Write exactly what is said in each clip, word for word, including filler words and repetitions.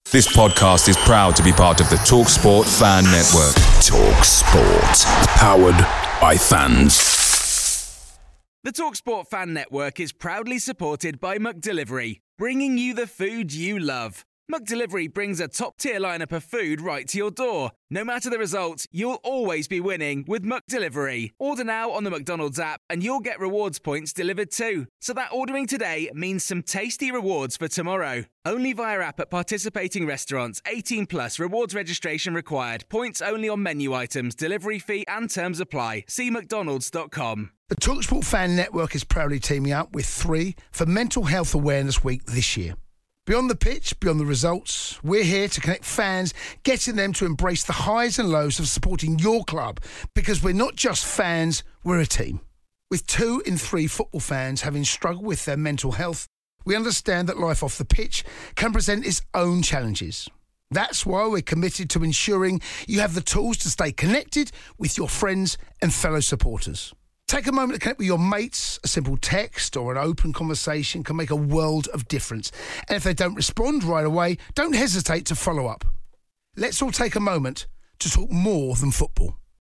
This podcast is proud to be part of the TalkSport Fan Network. TalkSport. Powered by fans. The TalkSport Fan Network is proudly supported by McDelivery, bringing you the food you love. McDelivery brings a top-tier lineup of food right to your door. No matter the result, you'll always be winning with McDelivery. Order now on the McDonald's app and you'll get rewards points delivered too. So that ordering today means some tasty rewards for tomorrow. Only via app at participating restaurants. eighteen plus, rewards registration required. Points only on menu items, delivery fee and terms apply. See mcdonalds dot com. The TalkSport Fan Network is proudly teaming up with three for Mental Health Awareness Week this year. Beyond the pitch, beyond the results, we're here to connect fans, getting them to embrace the highs and lows of supporting your club, because we're not just fans, we're a team. With two in three football fans having struggled with their mental health, we understand that life off the pitch can present its own challenges. That's why we're committed to ensuring you have the tools to stay connected with your friends and fellow supporters. Take a moment to connect with your mates. A simple text or an open conversation can make a world of difference. And if they don't respond right away, don't hesitate to follow up. Let's all take a moment to talk more than football.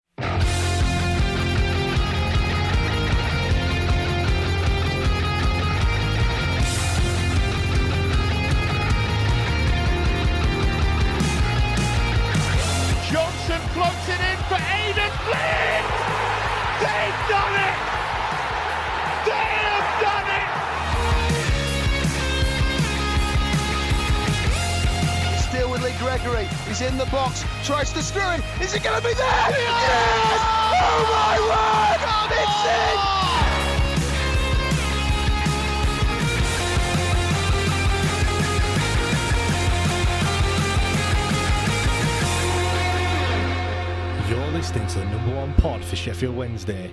Johnson floats it in for Aidan Flint! They've done it! They have done it! Still with Lee Gregory. He's in the box. Tries to screw it. Is it going to be there? Yes! yes! Oh my word! It's in! You're listening to the number one pod for Sheffield Wednesday.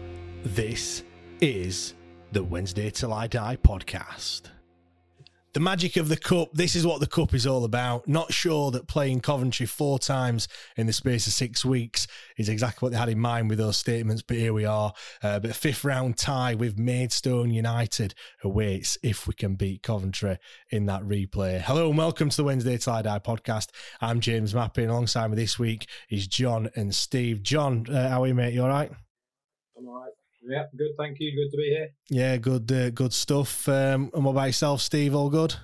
This is the Wednesday Till I Die podcast. The magic of the Cup. This is what the Cup is all about. Not sure that playing Coventry four times in the space of six weeks is exactly what they had in mind with those statements, but here we are. Uh, but a fifth round tie with Maidstone United awaits if we can beat Coventry in that replay. Hello and welcome to the Wednesday Till I Die podcast. I'm James Mappin. Alongside me this week is John and Steve. John, uh, how are you, mate? You all right? I'm all right. Yeah, good. Thank you. Good to be here. Yeah, good. Uh, good stuff. Um, and what about yourself, Steve? All good?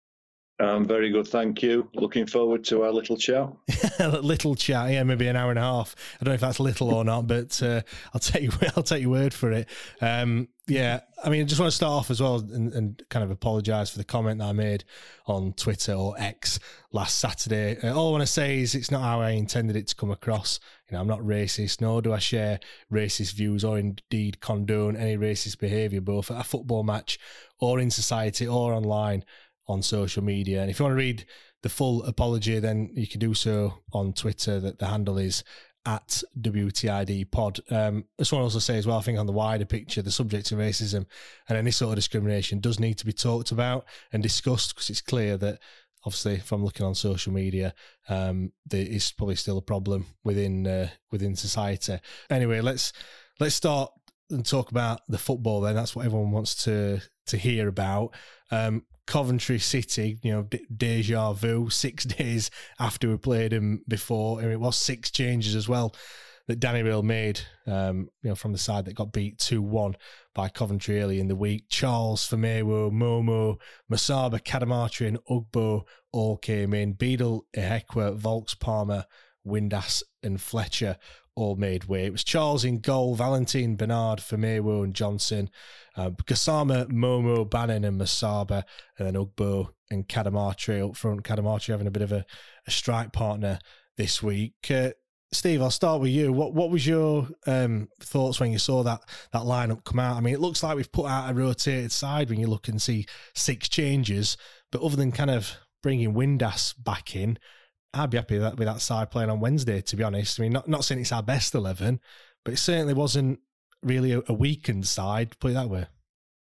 Um, very good, thank you. Looking forward to our little chat. little chat, yeah, maybe an hour and a half. I don't know if that's little or not, but uh, I'll take you. I'll take your word for it. Um, yeah, I mean, I just want to start off as well and, and kind of apologise for the comment that I made on Twitter or X last Saturday. Uh, all I want to say is it's not how I intended it to come across. You know, I'm not racist, nor do I share racist views or indeed condone any racist behaviour, both at a football match or in society or online on social media. And if you want to read the full apology, then you can do so on Twitter. That the handle is at W T I D pod. Um, I just want to also say as well, I think on the wider picture, the subject of racism and any sort of discrimination does need to be talked about and discussed, because it's clear that obviously from looking on social media, um, there is probably still a problem within uh, within society. Anyway, let's let's start and talk about the football then. That's what everyone wants to to hear about. Um, Coventry City, you know, de- deja vu, six days after we played them before. I mean, it was six changes as well that Danny Röhl made, um, you know, from the side that got beat two one by Coventry early in the week. Charles, Famewo, Momo, Masaba, Cadamarteri and Ugbo all came in. Beadle, Ehekwa, Volks, Palmer, Windass and Fletcher all made way. It was Charles in goal, Valentine, Bernard, Famewo and Johnson, uh, Gassama, Momo, Bannon and Masaba, and then Ugbo and Cadamarteri up front. Cadamarteri having a bit of a, a strike partner this week. Uh, Steve, I'll start with you. What what was your um, thoughts when you saw that that lineup come out? I mean, it looks like we've put out a rotated side when you look and see six changes, but other than kind of bringing Windass back in, I'd be happy with that, with that side playing on Wednesday, to be honest. I mean, not, not saying it's our best eleven, but it certainly wasn't really a, a weakened side, put it that way.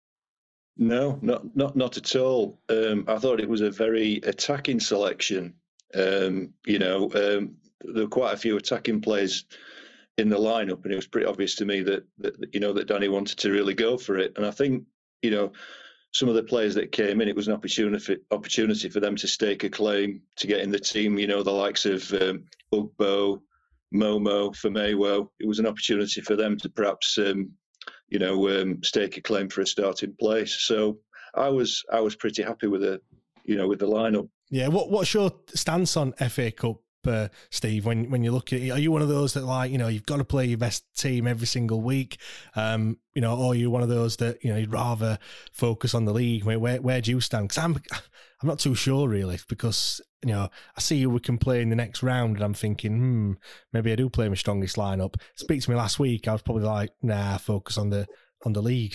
No, not not not at all. Um, I thought it was a very attacking selection. Um, you know, um, there were quite a few attacking players in the lineup, and it was pretty obvious to me that, that you know that Danny wanted to really go for it. And I think, you know, some of the players that came in, it was an opportunity opportunity for them to stake a claim to get in the team. You know, the likes of um, Ugbo, Momo, Famewo. It was an opportunity for them to perhaps, um, you know, um, stake a claim for a starting place. So I was I was pretty happy with the, you know, with the lineup. Yeah. What What's your stance on F A Cup? Uh, Steve, when when you look at it, are you one of those that, like, you know, you've got to play your best team every single week, um, you know, or are you one of those that, you know, you'd rather focus on the league? Where where, where do you stand? Because I'm I'm not too sure really, because, you know, I see who we can play in the next round, and I'm thinking, hmm, maybe I do play my strongest lineup. Speak to me last week, I was probably like, nah, focus on the on the league.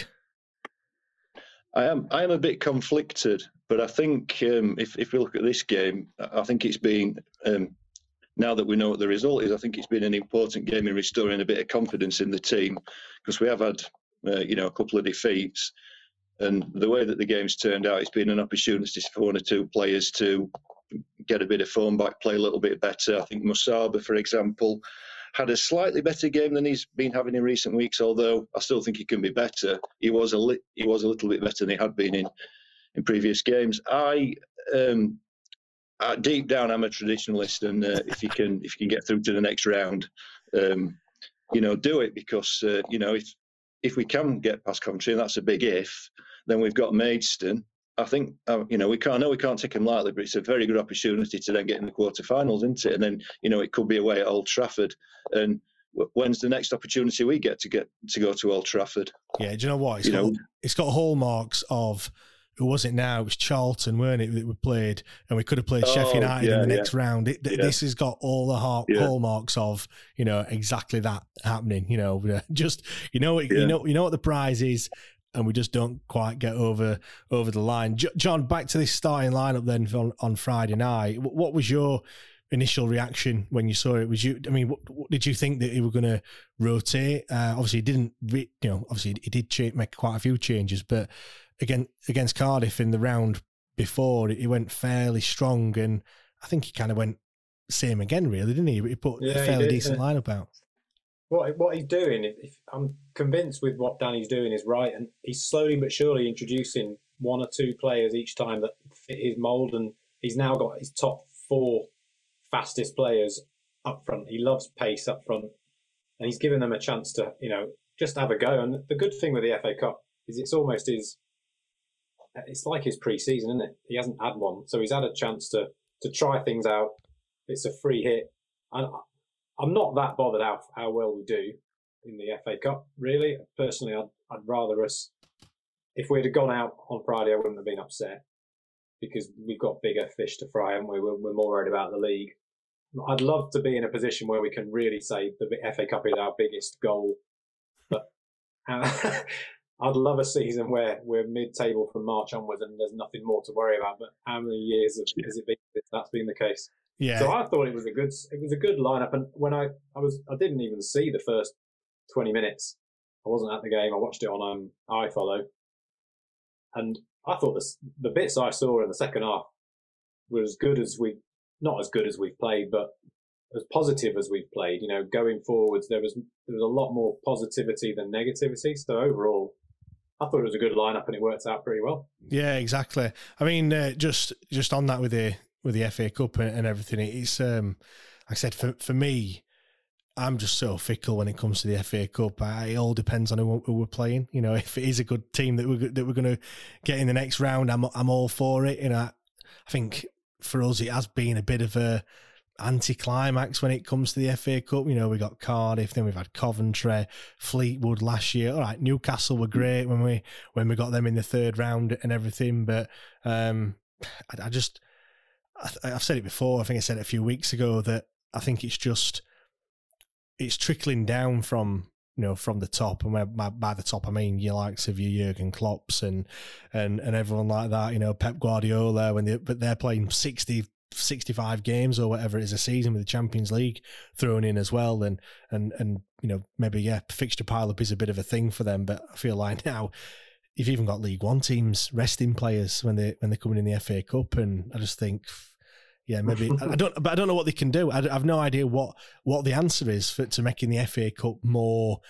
I am I am a bit conflicted, but I think um, if if we look at this game, I think it's been. Um, Now that we know what the result is, I think it's been an important game in restoring a bit of confidence in the team, because we have had, uh, you know, a couple of defeats, and the way that the game's turned out, it's been an opportunity for one or two players to get a bit of form back, play a little bit better. I think Musaba, for example, had a slightly better game than he's been having in recent weeks. Although I still think he can be better. He was a li- he was a little bit better than he had been in in previous games. I. Um, Uh, deep down, I'm a traditionalist, and uh, if you can, if you can get through to the next round, um, you know, do it, because uh, you know, if if we can get past Coventry, and that's a big if, then we've got Maidstone. I think uh, you know we can't. I know we can't take them lightly, but it's a very good opportunity to then get in the quarterfinals, isn't it? And then, you know, it could be away at Old Trafford. And when's the next opportunity we get to get to go to Old Trafford? Yeah, do you know what? It's you got, know, it's got hallmarks of. Who was it now? It was Charlton, weren't it, that we played? And we could have played Oh, Sheffield United yeah, in the yeah. next round. It, Yeah. This has got all the hall, Yeah. hallmarks of, you know, exactly that happening. You know, just, you know, Yeah. you know, you know what the prize is, and we just don't quite get over over the line. J- John, back to this starting lineup then on, on Friday night. What, what was your initial reaction when you saw it? Was you, I mean, what, what, did you think that he were going to rotate? Uh, obviously, he didn't, re, you know, obviously he did cha- make quite a few changes, but again, against Cardiff in the round before, he went fairly strong, and I think he kind of went same again, really, didn't he? He put Yeah, a he fairly did, decent yeah. lineup out. What what he's doing, if, if I'm convinced with what Danny's doing is right, and he's slowly but surely introducing one or two players each time that fit his mould, and he's now got his top four fastest players up front. He loves pace up front, and he's giving them a chance to, you know, just have a go. And the good thing with the F A Cup is it's almost his, it's like his pre-season, isn't it? He hasn't had one, so he's had a chance to to try things out. It's a free hit, and I'm not that bothered how how well we do in the F A Cup. Really, personally, I'd I'd rather us, if we'd have gone out on Friday, I wouldn't have been upset, because we've got bigger fish to fry, and we? we're, we're more worried about the league. I'd love to be in a position where we can really say the F A Cup is our biggest goal, but. Uh, I'd love a season where we're mid-table from March onwards and there's nothing more to worry about. But how many years have, has it been since that's been the case? Yeah. So I thought it was a good, it was a good lineup. And when I, I was, I didn't even see the first twenty minutes. I wasn't at the game. I watched it on um, iFollow, and I thought the the bits I saw in the second half were as good as we, not as good as we've played, but as positive as we've played. You know, going forwards, there was there was a lot more positivity than negativity. So overall, I thought it was a good lineup, and it worked out pretty well. Yeah, exactly. I mean, uh, just just on that with the with the F A Cup and, and everything, it's um, like I said, for for me, I'm just so fickle when it comes to the F A Cup. I, it all depends on who, who we're playing. You know, if it is a good team that we're that we're going to get in the next round, I'm I'm all for it. You know, I, I think for us it has been a bit of a anticlimax when it comes to the F A Cup. You know, we got Cardiff, then we've had Coventry, Fleetwood last year. All right, Newcastle were great when we when we got them in the third round and everything, but um, I, I just I, I've said it before. I think I said it a few weeks ago that I think it's just it's trickling down from you know from the top, and by, by the top I mean your likes of your Jurgen Klopps and and and everyone like that. You know, Pep Guardiola, when they but they're playing sixty. sixty-five games or whatever it is a season with the Champions League thrown in as well, and and and you know maybe yeah fixture pile up is a bit of a thing for them, but I feel like now you've even got League One teams resting players when they when they're coming in the F A Cup, and I just think yeah maybe I don't but I don't know what they can do. I have no idea what what the answer is for to making the F A Cup more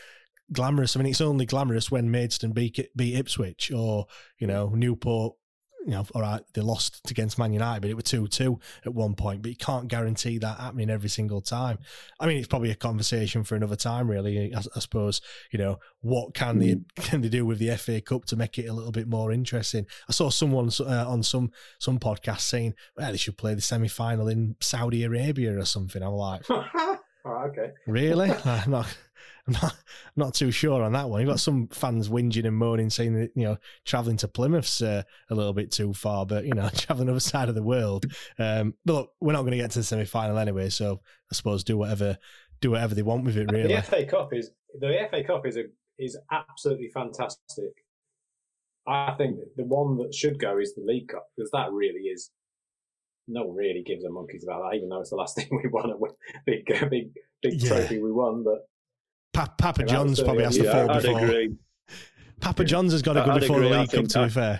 glamorous. I mean, it's only glamorous when Maidstone beat, beat Ipswich, or, you know, Newport. You know, all right, they lost against Man United, but it was two two at one point. But you can't guarantee that happening every single time. I mean, it's probably a conversation for another time, really. I, I suppose, you know, what can they can they do with the F A Cup to make it a little bit more interesting? I saw someone uh, on some some podcast saying, well, they should play the semi final in Saudi Arabia or something. I'm like, oh, okay, really? I'm not. I'm not, I'm not too sure on that one. You've got some fans whinging and moaning, saying that, you know, travelling to Plymouth's uh, a little bit too far, but, you know, travelling other side of the world. Um, but look, we're not going to get to the semi-final anyway, so I suppose do whatever do whatever they want with it, really. The F A Cup is the F A Cup is a is absolutely fantastic. I think the one that should go is the League Cup, because that really is. No one really gives a monkeys about that, even though it's the last thing we won, a big, big, big yeah. trophy we won, but. Pa- Papa yeah, John's probably has to yeah, fall I'd before. Agree. Papa John's has got to go I'd before agree, the League Cup, to be fair.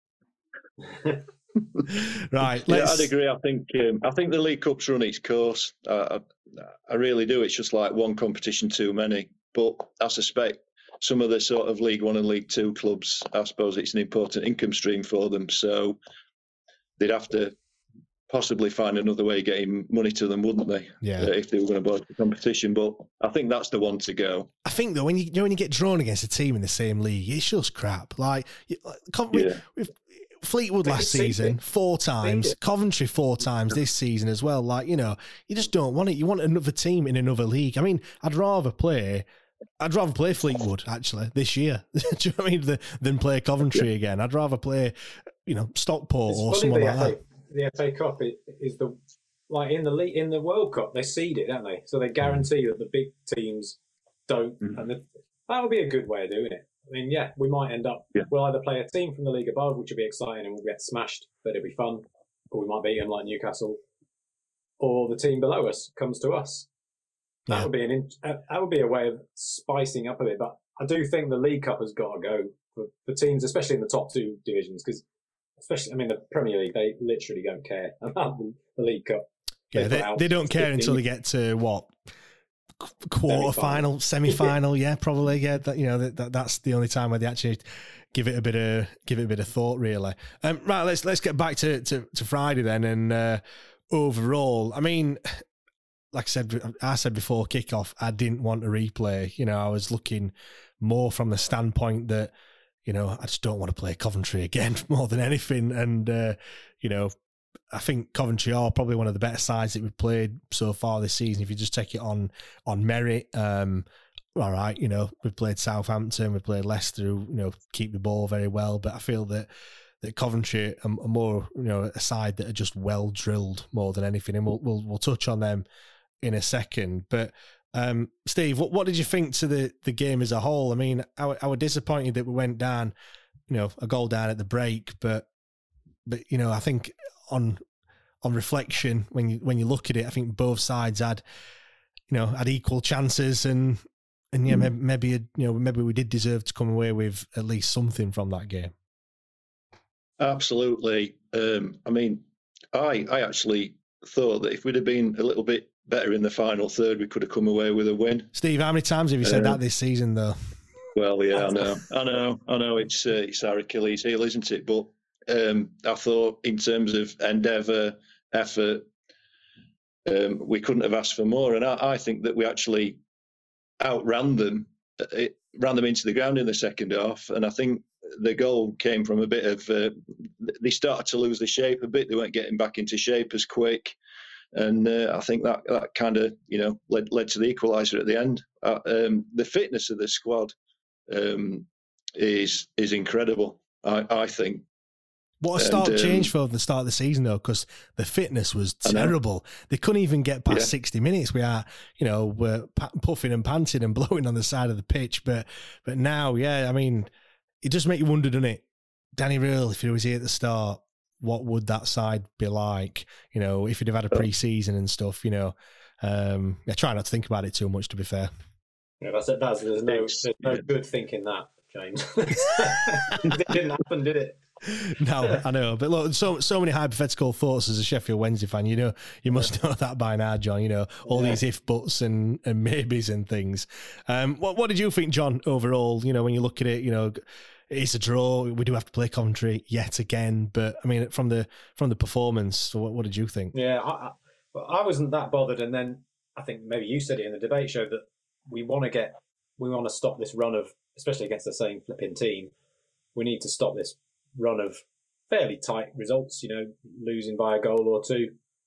Right, yeah, let's... I'd agree. I think um, I think the League Cup's run its course. Uh, I, I really do. It's just like one competition too many. But I suspect some of the sort of League One and League Two clubs, I suppose it's an important income stream for them. So they'd have to possibly find another way of getting money to them, wouldn't they? Yeah. Uh, if they were going to board the competition. But I think that's the one to go. I think though, when you, you know when you get drawn against a team in the same league, it's just crap. Like, like we, yeah. we've, Fleetwood last season four times, Coventry four times this season as well. Like, you know, you just don't want it. You want another team in another league. I mean, I'd rather play. I'd rather play Fleetwood actually this year. Do you know what I mean? Than play Coventry yeah. again. I'd rather play, you know, Stockport it's or someone like that. The F A Cup is the like in the league, in the World Cup they seed it, don't they? So they guarantee that the big teams don't, mm. and the, that would be a good way of doing it. I mean, yeah, we might end up yeah. we'll either play a team from the league above, which will be exciting and we'll get smashed, but it'll be fun, or we might beat them like Newcastle, or the team below us comes to us. That yeah. would be an that would be a way of spicing up a bit. But I do think the League Cup has got to go for, for teams, especially in the top two divisions, because. Especially, I mean, the Premier League, they literally don't care about the, the League Cup. They yeah, they, they don't care fifteen until they get to, what, quarter final, semi-final, yeah, probably, yeah. That, you know, that, that that's the only time where they actually give it a bit of give it a bit of thought, really. Um, right, let's let's get back to, to, to Friday then, and uh, overall, I mean, like I said, I said before kickoff, I didn't want a replay. You know, I was looking more from the standpoint that, you know, I just don't want to play Coventry again more than anything. And, uh, you know, I think Coventry are probably one of the better sides that we've played so far this season. If you just take it on on merit, um, all right, you know, we've played Southampton, we've played Leicester, who, you know, keep the ball very well. But I feel that that Coventry are, are more, you know, a side that are just well drilled more than anything. And we'll we'll, we'll touch on them in a second. But Um, Steve, what, what did you think to the, the game as a whole? I mean, I, I was disappointed that we went down, you know, a goal down at the break, but, but you know, I think on on reflection, when you when you look at it, I think both sides had, you know, had equal chances, and and yeah, maybe, maybe you know maybe we did deserve to come away with at least something from that game. Absolutely. Um, I mean, I I actually thought that if we'd have been a little bit better in the final third, we could have come away with a win. Steve, how many times have you said uh, that this season, though? Well, yeah, I know, I know, I know. It's uh, it's our Achilles heel, isn't it? But um, I thought, in terms of endeavour, effort, um, we couldn't have asked for more. And I, I think that we actually outran them, it ran them into the ground in the second half. And I think the goal came from a bit of uh, they started to lose the shape a bit. They weren't getting back into shape as quick. And uh, I think that, that kind of, you know, led led to the equaliser at the end. Uh, um, the fitness of the squad um, is is incredible, I, I think. What a start and, um, change for the start of the season, though, because the fitness was terrible. They couldn't even get past yeah. sixty minutes. We are, you know, we're puffing and panting and blowing on the side of the pitch. But but now, yeah, I mean, it does make you wonder, doesn't it? Danny Röhl, if he was here at the start, what would that side be like? You know, if he'd have had a pre-season and stuff, you know. Um, I try not to think about it too much, to be fair. Yeah, that's it. That's, there's no, there's no good thinking that, James. It didn't happen, did it? No, I know, but look, so so many hypothetical thoughts as a Sheffield Wednesday fan. You know, you must know that by now, John. You know, all yeah. these if buts and, and maybes and things. Um, what what did you think, John? Overall, you know, when you look at it, you know, it's a draw. We do have to play Coventry yet again, but I mean, from the from the performance, what, what did you think? Yeah, I, I, I wasn't that bothered, and then I think maybe you said it in the debate show that we want to get, we want to stop this run of, especially against the same flipping team. We need to stop this run of fairly tight results, you know, losing by a goal or two.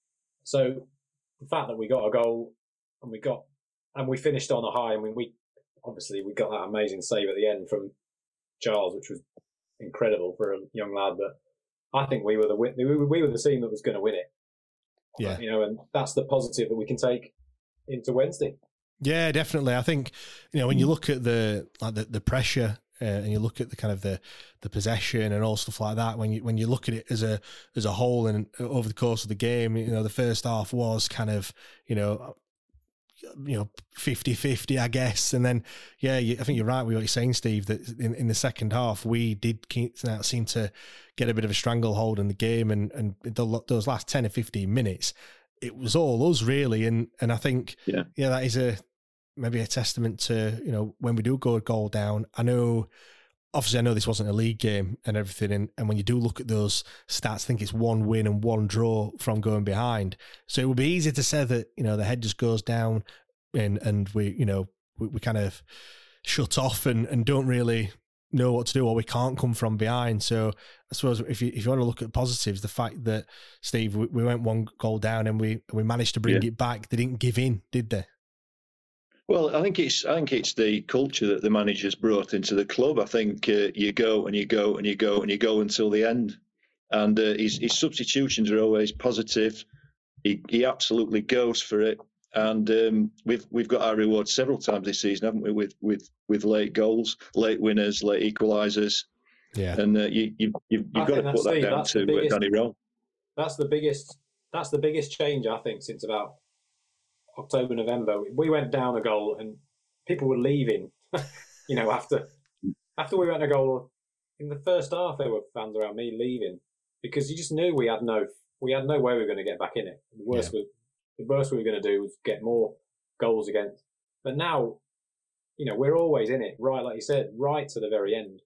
So the fact that we got a goal and we got, and we finished on a high, I mean, we, obviously we got that amazing save at the end from Charles, which was incredible for a young lad, but I think we were the we were, we were the team that was going to win it. Yeah. You know, and that's the positive that we can take into Wednesday. Yeah, definitely. I think, you know, when you look at the, like the, the pressure, Uh, and you look at the kind of the, the possession and all stuff like that. When you when you look at it as a as a whole and over the course of the game, you know, the first half was kind of, you know, you know, fifty-fifty, I guess. And then, yeah, you, I think you're right with what you're saying, Steve, that in, in the second half, we did keep, seem to get a bit of a stranglehold in the game. And, and the, those last ten or fifteen minutes, it was all us, really. And and I think, yeah, yeah that is a maybe a testament to, you know, when we do go a goal down. I know, obviously, I know this wasn't a league game and everything. And, and when you do look at those stats, I think it's one win and one draw from going behind. So it would be easy to say that, you know, the head just goes down and, and we, you know, we, we kind of shut off and, and don't really know what to do, or we can't come from behind. So I suppose if you if you want to look at positives, the fact that, Steve, we, we went one goal down and we, we managed to bring yeah. it back. They didn't give in, did they? Well, I think it's I think it's the culture that the manager's brought into the club. I think uh, you go and you go and you go and you go until the end, and uh, his, his substitutions are always positive. He he absolutely goes for it, and um, we've we've got our reward several times this season, haven't we? With with with late goals, late winners, late equalisers. Yeah, and uh, you you you've, you've got to put that Steve, down to biggest, Danny Röhl. That's the biggest. That's the biggest change, I think, since about October, November. We went down a goal and people were leaving, you know, after after we went a goal. In the first half, there were fans around me leaving because you just knew we had no we had no way we were going to get back in it. The worst, yeah. we, the worst we were going to do was get more goals against. But now, you know, we're always in it, right, like you said, right to the very end.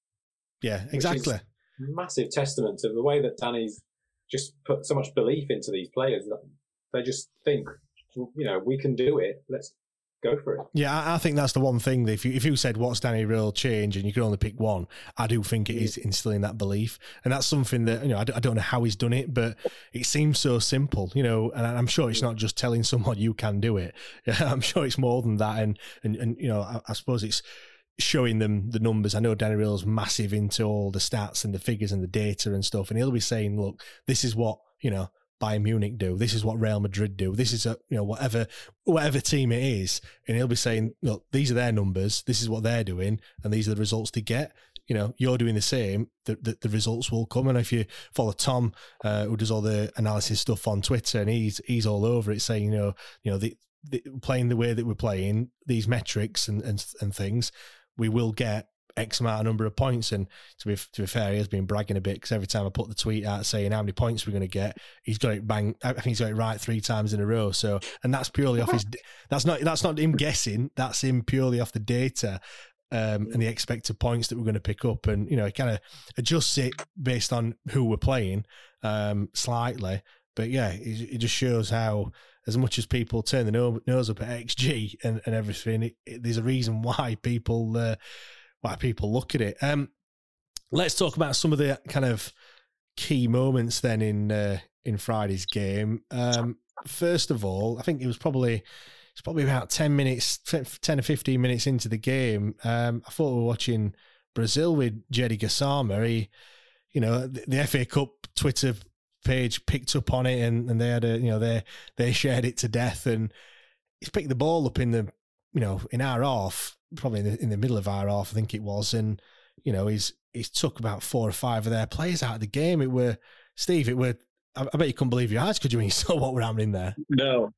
Yeah, exactly. Massive testament to the way that Danny's just put so much belief into these players that they just think, you know, we can do it. Let's go for it. Yeah, I, I think that's the one thing that if you if you said what's Danny Röhl change and you could only pick one, I do think it is instilling that belief, and that's something that, you know, I, I don't know how he's done it, but it seems so simple, you know. And I'm sure it's not just telling someone you can do it. I'm sure it's more than that, and and and you know, I, I suppose it's showing them the numbers. I know Danny Röhl's massive into all the stats and the figures and the data and stuff, and he'll be saying, look, this is what, you know, Bayern Munich do. This is what Real Madrid do. This is a, you know, whatever whatever team it is, and he'll be saying, look, these are their numbers. This is what they're doing, and these are the results they get. You know, you're doing the same. The the, the results will come. And if you follow Tom, uh, who does all the analysis stuff on Twitter, and he's he's all over it, saying, you know, you know, the, the playing the way that we're playing, these metrics and and and things, we will get X amount of number of points. And to be to be fair, he has been bragging a bit, because every time I put the tweet out saying how many points we're going to get, he's got it bang. I think he's got it right three times in a row. So, and that's purely off his. That's not that's not him guessing. That's him purely off the data um, and the expected points that we're going to pick up. And, you know, he kind of adjusts it based on who we're playing um, slightly. But yeah, it, it just shows how, as much as people turn the nose up at X G and, and everything, it, it, there's a reason why people. Uh, why people look at it. Um, let's talk about some of the kind of key moments then in uh, in Friday's game. Um, first of all, I think it was probably it's probably about ten minutes, ten or fifteen minutes into the game. Um, I thought we were watching Brazil with Jedi Gassama. He, you know, the, the F A Cup Twitter page picked up on it, and, and they had a, you know, they they shared it to death, and he's picked the ball up in the, you know, in our half. Probably in the, in the middle of our half, I think it was, and you know, he's he's took about four or five of their players out of the game. It were Steve. It were. I, I bet you couldn't believe your eyes, could you, when you saw what were happening there? No,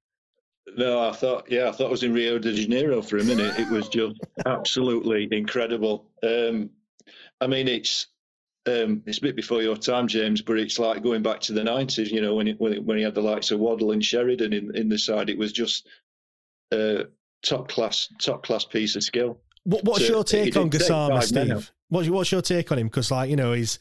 no. I thought, yeah, I thought I was in Rio de Janeiro for a minute. It was just absolutely incredible. Um, I mean, it's Um, it's a bit before your time, James, but it's like going back to the nineties. You know, when it, when, it, when he had the likes of Waddle and Sheridan in, in the side, it was just a top class, top class piece of skill. What, what's so your take on Gassama, Steve? What's, what's your take on him? Because, like, you know, he's.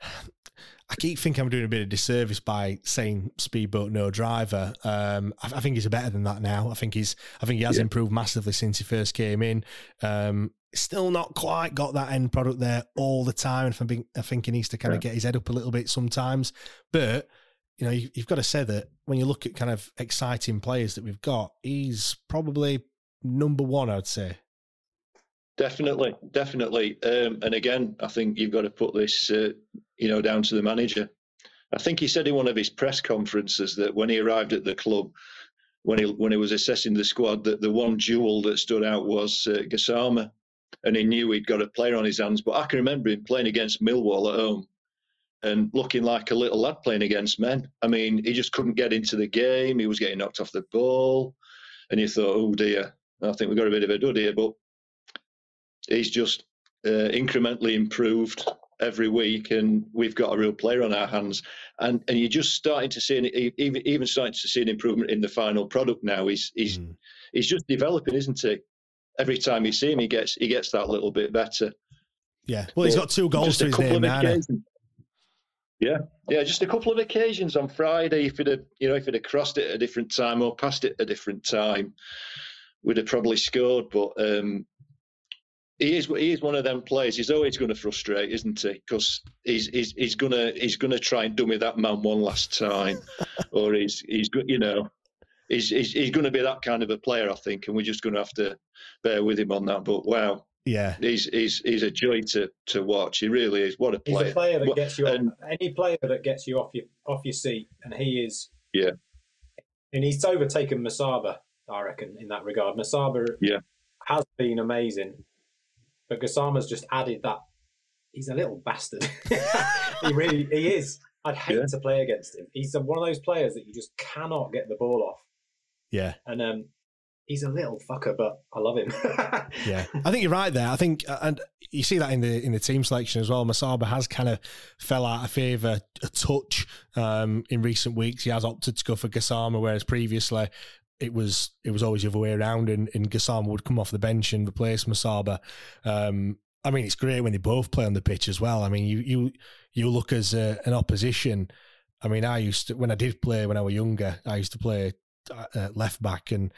I keep thinking I'm doing a bit of disservice by saying speedboat, no driver. Um, I, I think he's better than that now. I think he's. I think he has yeah. improved massively since he first came in. Um, still not quite got that end product there all the time. And I think, I think he needs to kind yeah. of get his head up a little bit sometimes. But you know, you, you've got to say that when you look at kind of exciting players that we've got, he's probably number one, I'd say. Definitely, definitely. Um, and again, I think you've got to put this, uh, you know, down to the manager. I think he said in one of his press conferences that when he arrived at the club, when he when he was assessing the squad, that the one jewel that stood out was uh, Gassama, and he knew he'd got a player on his hands. But I can remember him playing against Millwall at home and looking like a little lad playing against men. I mean, he just couldn't get into the game. He was getting knocked off the ball, and you thought, oh dear, I think we've got a bit of a dud here. But he's just uh, incrementally improved every week, and we've got a real player on our hands. And and you're just starting to see, an, even even starting to see an improvement in the final product now. He's he's mm. he's just developing, isn't he? Every time you see him, he gets he gets that little bit better. Yeah, well, he's got two goals to his name now. Yeah, yeah, just a couple of occasions on Friday. If it had, you know, if it had crossed it at a different time or passed it at a different time, we'd have probably scored. But um, He is he is one of them players. He's always going to frustrate, isn't he? Because he's he's he's gonna he's gonna try and dummy that man one last time, or he's he's you know he's he's, he's going to be that kind of a player, I think, and we're just going to have to bear with him on that. But wow, yeah, he's he's he's a joy to, to watch. He really is. What a player! He's a player that gets you and, off, any player that gets you off your off your seat, and he is. Yeah, and he's overtaken Masaba, I reckon, in that regard. Masaba yeah. has been amazing. But Gassama's just added that. He's a little bastard. he really, he is. I'd hate yeah. to play against him. He's one of those players that you just cannot get the ball off. Yeah. And um, he's a little fucker, but I love him. yeah, I think you're right there. I think, and you see that in the in the team selection as well. Masaba has kind of fell out of favour a touch um, in recent weeks. He has opted to go for Gassama, whereas previously it was it was always the other way around, and, and Gassama would come off the bench and replace Masaba. Um, I mean, it's great when they both play on the pitch as well. I mean, you you you look as a, an opposition. I mean, I used to, when I did play when I was younger, I used to play uh, left back, and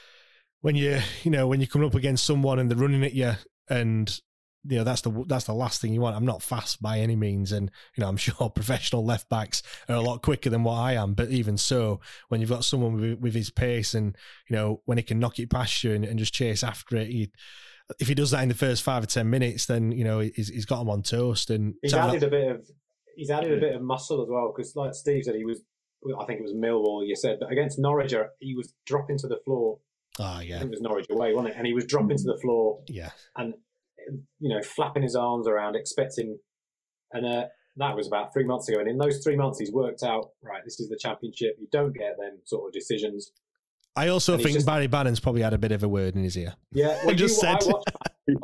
when you you know when you're coming up against someone and they're running at you, and you know that's the that's the last thing you want. I'm not fast by any means, and you know I'm sure professional left backs are a lot quicker than what I am. But even so, when you've got someone with, with his pace, and you know when he can knock it past you and, and just chase after it, he, if he does that in the first five or ten minutes, then you know he's, he's got him on toast. And he's added that, a bit of he's added a bit of muscle as well, because like Steve said, he was I think it was Millwall. You said, but against Norwich, he was dropping to the floor. Ah, oh, yeah, I think it was Norwich away, wasn't it? And he was dropping to the floor. Yeah, and you know, flapping his arms around, expecting, and uh, that was about three months ago. And in those three months, he's worked out, right, this is the Championship. You don't get them sort of decisions. I also and think just, Barry Bannon's probably had a bit of a word in his ear. Yeah, well, he just you, said. I watch,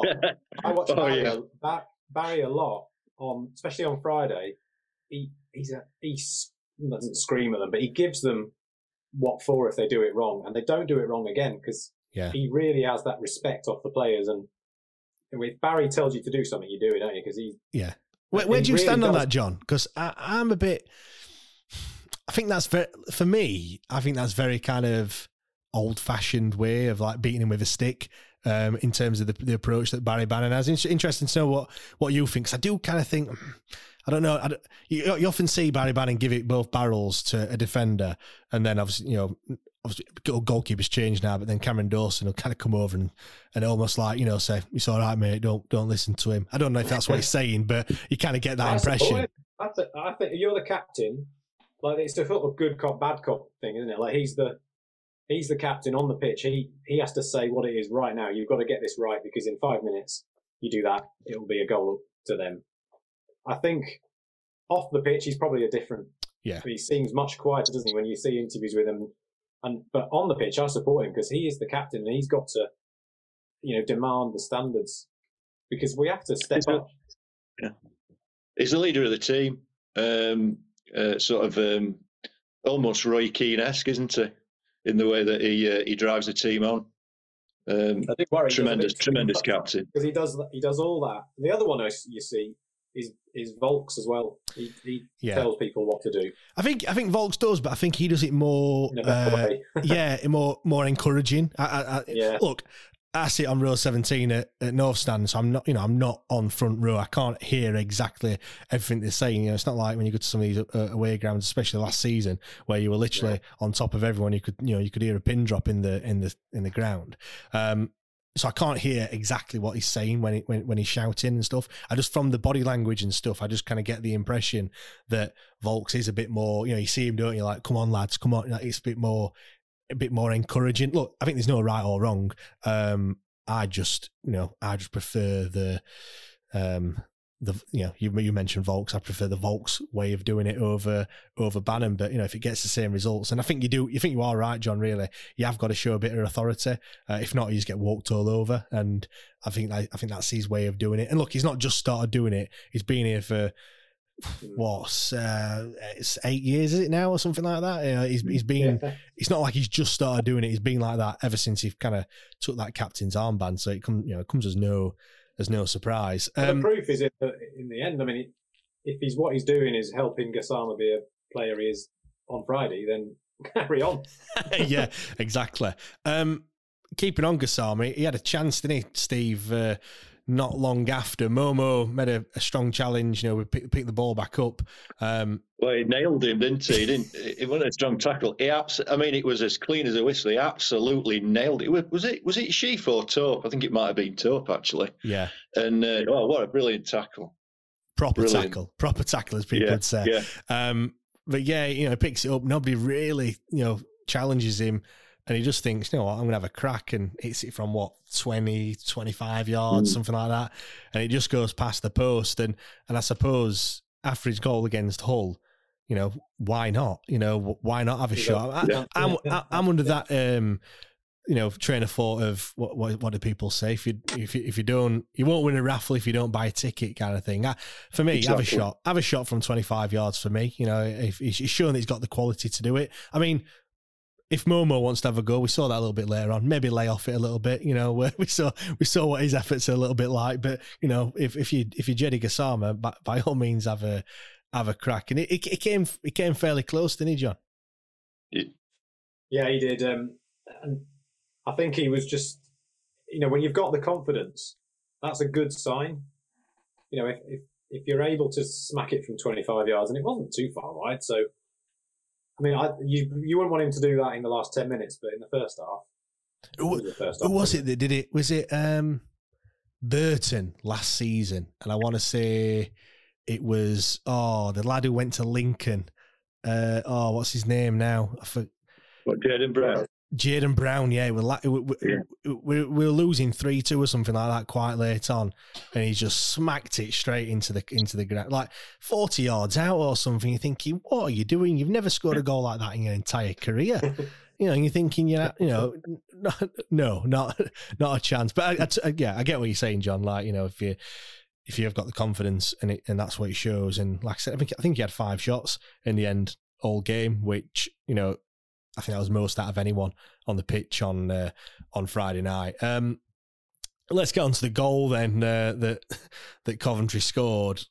I watch oh, Barry, yeah. a, Barry a lot, on, especially on Friday. He he's a, he doesn't scream at them, but he gives them what for if they do it wrong. And they don't do it wrong again, because yeah. he really has that respect off the players. And if Barry tells you to do something, you do it, don't you? Because he, yeah. Where, where do you really stand on does. that, John? Because I'm a bit. I think that's very for me. I think that's very kind of old-fashioned way of like beating him with a stick. Um, in terms of the, the approach that Barry Bannon has, it's interesting to know what what you think. Because I do kind of think. I don't know. I don't, you, you often see Barry Bannon give it both barrels to a defender, and then obviously, you know, obviously goalkeeper's changed now, but then Cameron Dawson will kind of come over and, and almost like, you know, say, "It's all right, mate. Don't don't listen to him." I don't know if that's what he's saying, but you kind of get that I impression. I, th- I think you're the captain. Like, it's a sort of good cop, bad cop thing, isn't it? Like, he's the he's the captain on the pitch. He he has to say what it is right now. You've got to get this right, because in five minutes you do that, it will be a goal to them. I think off the pitch, he's probably a different. Yeah. He seems much quieter, doesn't he, when you see interviews with him? And but on the pitch, I support him, because he is the captain and he's got to, you know, demand the standards, because we have to step it's up. A, yeah. he's the leader of the team. Um, uh, sort of um, almost Roy Keane-esque, isn't he? In the way that he uh, he drives the team on. Um, I think worry tremendous, tremendous captain. Because he does he does all that. The other one you see is is Volks as well. He, he yeah. tells people what to do. I think I think Volks does, but I think he does it more. Uh, yeah, more more encouraging. I, I, I, yeah. Look, I sit on row seventeen at, at North Stand, so I'm not, you know, I'm not on front row. I can't hear exactly everything they're saying. You know, it's not like when you go to some of these uh, away grounds, especially last season, where you were literally yeah. on top of everyone. You could, you know, you could hear a pin drop in the in the in the ground. Um, so I can't hear exactly what he's saying when he, when when he's shouting and stuff. I just, from the body language and stuff, I just kind of get the impression that Volks is a bit more. You know, you see him, don't you? Like, come on, lads, come on. Like, it's a bit more. a bit more encouraging. Look, I think there's no right or wrong. Um, I just, you know, I just prefer the, um, the, you know, you, you mentioned Volks. I prefer the Volks way of doing it over, over Bannon. But, you know, if it gets the same results, and I think you do, you think you are right, John, really, you have got to show a bit of authority. Uh, if not, you just get walked all over. And I think, I, I think that's his way of doing it. And look, he's not just started doing it. He's been here for, what uh, it's eight years, is it now, or something like that? You know, he's he's been. Yeah. It's not like he's just started doing it. He's been like that ever since he kind of took that captain's armband. So it comes, you know, it comes as no as no surprise. Um, the proof is in the, in the end. I mean, if he's what he's doing is helping Gassama be a player he is on Friday, then carry on. Yeah, exactly. Um, keeping on Gassama, he had a chance, didn't he, Steve? Uh, Not long after, Momo made a, a strong challenge. You know, we picked pick the ball back up. Um, well, he nailed him, didn't he? He didn't. It wasn't a strong tackle. He abs- I mean, it was as clean as a whistle. He absolutely nailed it. Was it? Was it Sheaf or Tope? I think it might have been Tope, actually. Yeah. And uh, oh, what a brilliant tackle! Proper brilliant. tackle, proper tackle, as people yeah, would say. Yeah. Um, but yeah, you know, he picks it up. Nobody really, you know, challenges him. And he just thinks, you know what, I'm going to have a crack, and hits it from, what, twenty, twenty-five yards, mm. something like that. And it just goes past the post. And and I suppose after his goal against Hull, you know, why not? You know, why not have a yeah. shot? I, yeah. I'm, I'm, I'm under that, um, you know, train of thought of what what, what do people say? If you, if you if you don't, you won't win a raffle if you don't buy a ticket, kind of thing. I, for me, exactly. have a shot. Have a shot from twenty-five yards for me. You know, if he's shown that he's got the quality to do it. I mean, if Momo wants to have a go, we saw that a little bit later on. Maybe lay off it a little bit, you know. Where we saw we saw what his efforts are a little bit like. But you know, if if you if you Jeddy Gassama, by, by all means, have a have a crack. And it, it, it came it came fairly close, didn't he, John? Yeah, he did. Um, and I think he was just, you know, when you've got the confidence, that's a good sign. You know, if if, if you're able to smack it from twenty-five yards, and it wasn't too far wide, so. I mean, I, you you wouldn't want him to do that in the last ten minutes, but in the first half. Who, the first half, who was it that did it? Was it um, Burton last season? And I want to say it was, oh, the lad who went to Lincoln. Uh, oh, what's his name now? I forget. What, Jaden Brown? Jaden Brown, yeah. We're, like, we, we, yeah. we, we were losing three two or something like that quite late on, and he just smacked it straight into the into the ground, like forty yards out or something. You're thinking, what are you doing? You've never scored a goal like that in your entire career. You know, and you're thinking, yeah, you know, no, not not a chance. But I, I, yeah, I get what you're saying, John. Like, you know, if you if you've got the confidence and it, and that's what it shows. And like I said, I think I think he had five shots in the end all game, which, you know, I think that was most out of anyone on the pitch on uh, on Friday night. Um, let's get on to the goal then uh, that that Coventry scored.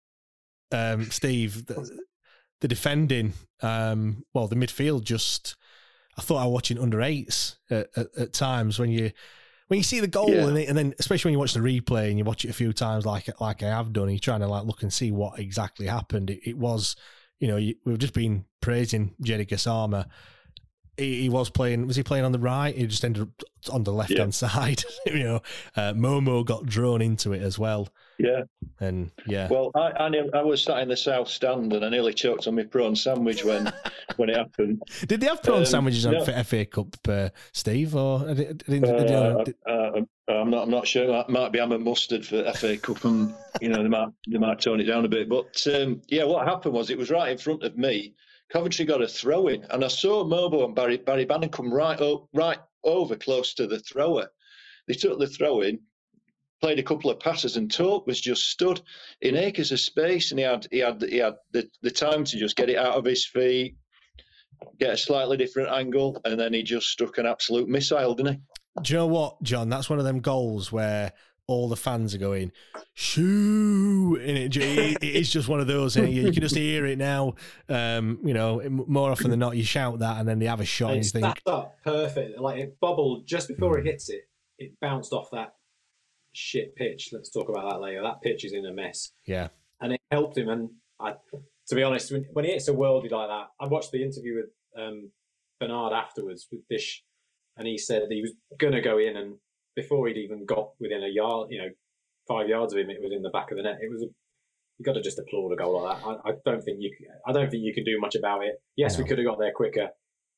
Um, Steve, the, the defending, um, well, the midfield just. I thought I was watching under eights at, at, at times when you when you see the goal yeah. and, it, and then especially when you watch the replay and you watch it a few times like like I have done, you're trying to like look and see what exactly happened. It, it was, you know, you, we've just been praising Jeddy Gassama. He, he was playing. Was he playing on the right? He just ended up on the left hand yeah. side. you know, uh, Momo got drawn into it as well. Yeah, and yeah. Well, I, I I was sat in the south stand and I nearly choked on my prawn sandwich when when it happened. Did they have prawn um, sandwiches on no. F A Cup, uh, Steve? Or did, did, uh, did, uh, I'm not. I'm not sure. That might be ham and mustard for F A Cup, and you know they might they might tone it down a bit. But um, yeah, what happened was it was right in front of me. Coventry got a throw in, and I saw Mobo and Barry Barry Bannon come right o- right over close to the thrower. They took the throw in, played a couple of passes, and Torp was just stood in acres of space, and he had he had he had the, the time to just get it out of his feet, get a slightly different angle, and then he just struck an absolute missile, didn't he? Do you know what, John? That's one of them goals where all the fans are going, shoo, and it, it, it is just one of those. And you can just hear it now. Um, you know, more often than not, you shout that, and then they have a shot. And and it's you think, stacked up perfect. Like it bubbled just before it hits it. It bounced off that shit pitch. Let's talk about that later. That pitch is in a mess. Yeah, and it helped him. And I, to be honest, when, when he hits a worldie like that, I watched the interview with um, Bernard afterwards with Dish, and he said he was going to go in, and before he'd even got within a yard, you know, five yards of him, it was in the back of the net. It was a, you got to just applaud a goal like that. I, I don't think you, I don't think you can do much about it. Yes, no. We could have got there quicker,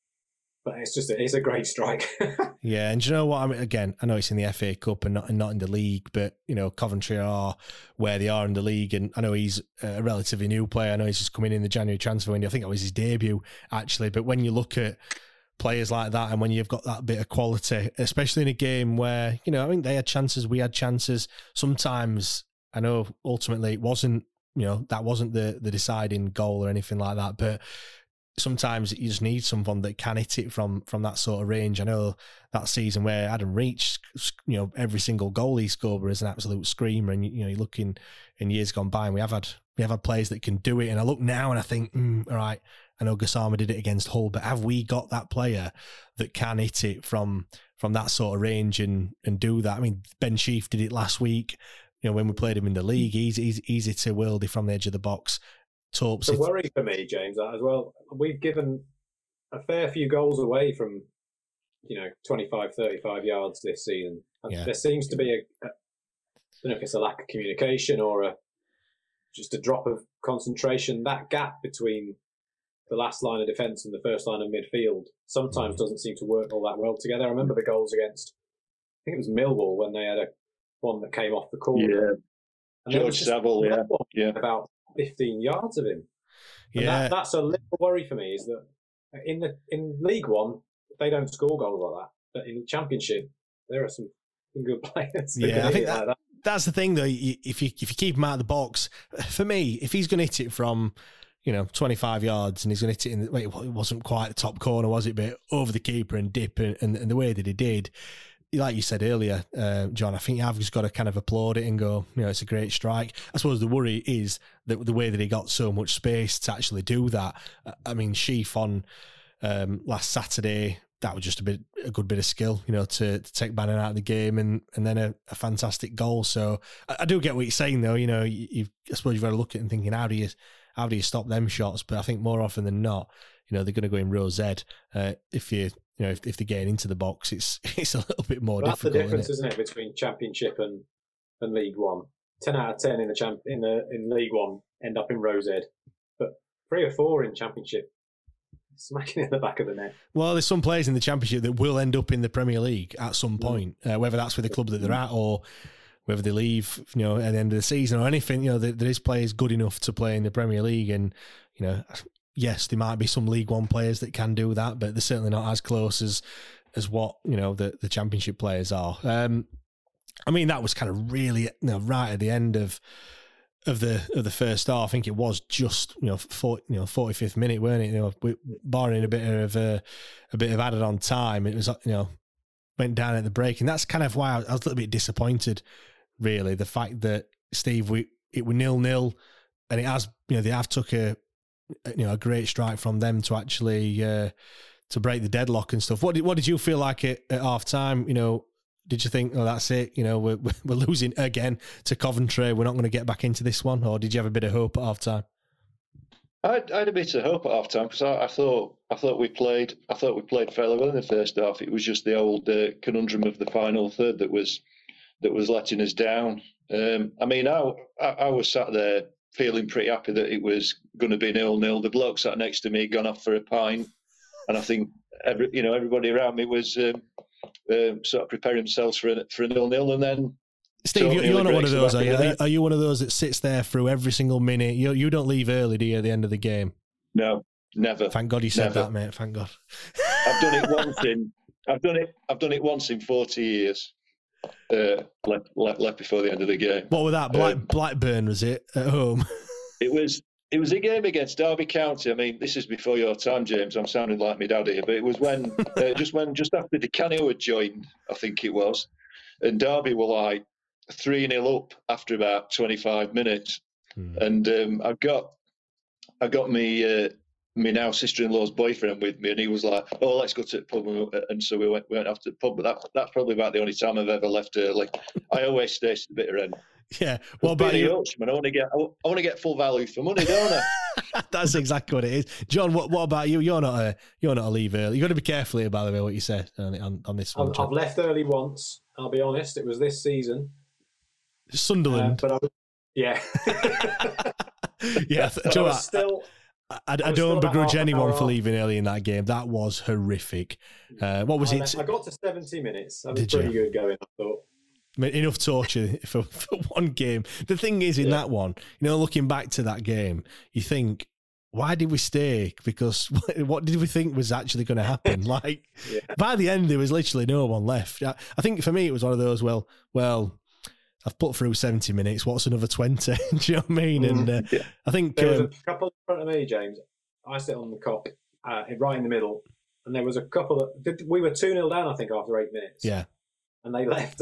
but it's just, a, it's a great strike. Yeah, and do you know what? I mean, again, I know it's in the F A Cup and not, and not in the league, but you know, Coventry are where they are in the league, and I know he's a relatively new player. I know he's just coming in the January transfer window. I think that was his debut actually. But when you look at players like that, and when you've got that bit of quality, especially in a game where, you know, I mean, they had chances, we had chances. Sometimes, I know ultimately it wasn't, you know, that wasn't the the deciding goal or anything like that, but sometimes you just need someone that can hit it from from that sort of range. I know that season where Adam Reach, you know, every single goal he scored was an absolute screamer, and you know, you're looking in years gone by, and we have had we have had players that can do it. And I look now and I think, mm, all right, I know Gassama did it against Hull, but have we got that player that can hit it from from that sort of range and and do that? I mean, Ben Sheaf did it last week. You know, when we played him in the league, he's easy, easy to worldie from the edge of the box. Torps. It's a worry for me, James, as well. We've given a fair few goals away from, you know, twenty-five, thirty-five yards this season. And yeah. There seems to be a, a, I don't know if it's a lack of communication or a just a drop of concentration. That gap between the last line of defence and the first line of midfield sometimes mm. doesn't seem to work all that well together. I remember the goals against, I think it was Millwall, when they had a one that came off the corner. Yeah, and George Saville, yeah. yeah. About fifteen yards of him. And yeah. That, that's a little worry for me, is that in the in League One, they don't score goals like that. But in the Championship, there are some good players. Yeah, I think that, like that. That's the thing, though. If you if you keep him out of the box, for me, if he's going to hit it from, you know, twenty-five yards, and he's going to hit it in the, wait, it wasn't quite the top corner, was it? But over the keeper and dip, and, and, and the way that he did, like you said earlier, uh, John, I think I've just got to kind of applaud it and go, you know, it's a great strike. I suppose the worry is that the way that he got so much space to actually do that. I mean, Sheaf on um, last Saturday, that was just a bit, a good bit of skill, you know, to, to take Bannon out of the game, and, and then a, a fantastic goal. So I, I do get what you're saying, though. You know, you, you've, I suppose you've got to look at it and thinking, how do you, how do you stop them shots? But I think more often than not, you know, they're going to go in row Z. Uh, if you, you know, if, if they're getting into the box, it's it's a little bit more well, difficult. That's the difference, isn't it? isn't it, between Championship and, and League One? Ten out of ten in the champ in the in League One end up in row Z, but three or four in Championship, smacking in the back of the net. Well, there's some players in the Championship that will end up in the Premier League at some point, uh, whether that's with the club that they're at or whether they leave, you know, at the end of the season or anything. You know, there, there is players good enough to play in the Premier League, and you know, yes, there might be some League One players that can do that, but they're certainly not as close as as what, you know, the, the Championship players are. Um, I mean, that was kind of really, you know, right at the end of of the of the first half. I think it was just, you know, forty, you know, forty-fifth minute, weren't it? You know, barring a bit of a, a bit of added on time, it was, you know, went down at the break, and that's kind of why I was a little bit disappointed. Really, the fact that Steve, we it was nil nil, and it has, you know, they have took a, you know, a great strike from them to actually uh, to break the deadlock and stuff. What did what did you feel like at, at half time? You know, did you think, oh, that's it? You know, we're we're losing again to Coventry. We're not going to get back into this one, or did you have a bit of hope at half time? I had, I had a bit of hope at half time, because I, I thought I thought we played I thought we played fairly well in the first half. It was just the old uh, conundrum of the final third that was that was letting us down. Um, I mean, I, I I was sat there feeling pretty happy that it was going to be nil nil. The bloke sat next to me had gone off for a pint, and I think every you know everybody around me was um, um, sort of preparing themselves for a for a nil nil, and then. Steve, you're, you're not one of those, are you? Are you one of those that sits there through every single minute? You you don't leave early, do you, at the end of the game? No, never. Thank God you said never. that, mate. Thank God. I've done it once in. I've done it. I've done it once in forty years. uh, left, left left before the end of the game. What was that? Black, Um, Blackburn, was it, at home? It was it was a game against Derby County. I mean, this is before your time, James. I'm sounding like my dad here, but it was when uh, just when just after Di Canio had joined, I think it was, and Derby were like three nil up after about twenty-five minutes, hmm. and um, I got I got me. Uh, me now sister-in-law's boyfriend with me, and he was like, "Oh, let's go to the pub," and so we went we went off to the pub. But that that's probably about the only time I've ever left early. I always stay to the bitter end. Yeah. What about you? Yorkshireman, I want to get I want to get full value for money, don't I? That's exactly what it is, John. What what about you? You're not a you're not a leave early. You got to be careful here, by the way, what you said on on, on this one. I've, I've left early once. I'll be honest. It was this season. Sunderland, uh, but I was, yeah, yeah. But I was still. I, I, I don't begrudge anyone for leaving early in that game. That was horrific. Uh, what was I it? Left, I got to seventy minutes. That was Did pretty you? good going, I thought. I mean, enough torture for, for one game. The thing is, in yeah. that one, you know, looking back to that game, you think, why did we stay? Because what did we think was actually going to happen? Like, yeah. by the end, there was literally no one left. I, I think for me, it was one of those, well, well, I've put through seventy minutes. What's another twenty? Do you know what I mean? And uh, yeah. I think there was um, a couple in front of me, James. I sit on the cop, uh, right in the middle, and there was a couple of. We were two nil down, I think, after eight minutes. Yeah, and they left.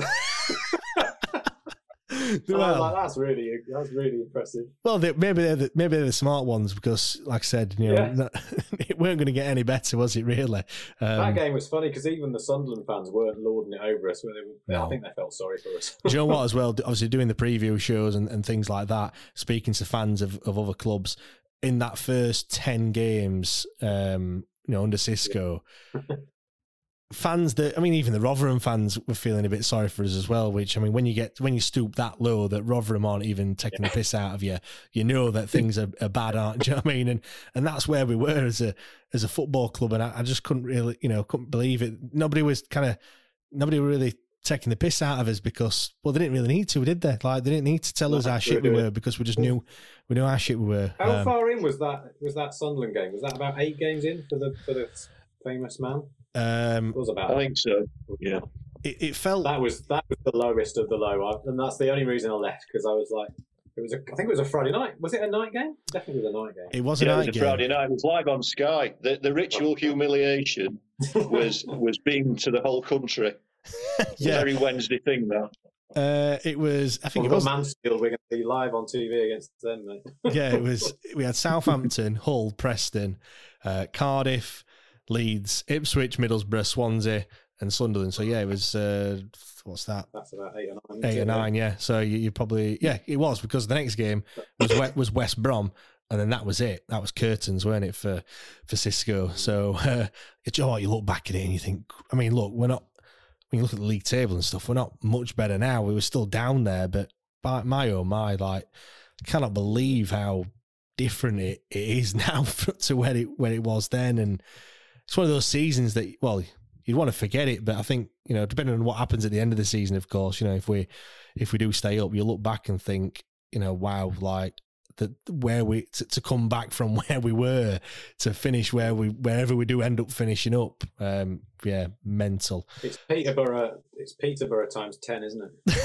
Well, I was like, that's really that's really impressive. Well, they, maybe they're the, maybe they're the smart ones because, like I said, you know, yeah. not, it weren't going to get any better, was it? Really? Um, that game was funny because even the Sunderland fans weren't lording it over us. They were, no. I think they felt sorry for us. Do you know what? As well, obviously doing the preview shows and, and things like that, speaking to fans of, of other clubs in that first ten games, um, you know, under Xisco. Yeah. Fans that, I mean, even the Rotherham fans were feeling a bit sorry for us as well, which, I mean, when you get, when you stoop that low that Rotherham aren't even taking yeah. the piss out of you, you know that things are, are bad, aren't do you know what I mean? And and that's where we were as a as a football club, and I, I just couldn't really, you know, couldn't believe it. Nobody was kind of, nobody were really taking the piss out of us because, well, they didn't really need to, did they? Like, they didn't need to tell no, us how shit we were because we just knew, we knew how shit we were. How um, far in was that, was that Sunderland game? Was that about eight games in for the, for the famous man? Um, it was about. I think so. Yeah. It, it felt that was that was the lowest of the low, and that's the only reason I left because I was like, it was a. I think it was a Friday night. Was it a night game? Definitely was a night game. It was a yeah, night it was a game. Friday night. It was live on Sky. The the ritual humiliation was was beamed to the whole country. Yeah, a very Wednesday thing that. Uh, it was. I think well, it was Mansfield. We're going to be live on T V against them, mate. Yeah, it was. We had Southampton, Hull, Preston, uh, Cardiff, Leeds, Ipswich, Middlesbrough, Swansea, and Sunderland. So yeah, it was. Uh, what's that? That's about eight or nine. Eight or nine, yeah. So you, you probably yeah, it was because the next game was was West Brom, and then that was it. That was curtains, weren't it for for Xisco? So uh, you know what? You look back at it and you think, I mean, look, we're not. When you look at the league table and stuff, we're not much better now. We were still down there, but by my oh my, like, I cannot believe how different it, it is now to where it where it was then. And it's one of those seasons that, well, you'd want to forget it, but I think, you know, depending on what happens at the end of the season, of course, you know, if we if we do stay up, you look back and think, you know, wow, like that where we to, to come back from where we were to finish where we wherever we do end up finishing up, um, yeah, mental. It's Peterborough. It's Peterborough times ten, isn't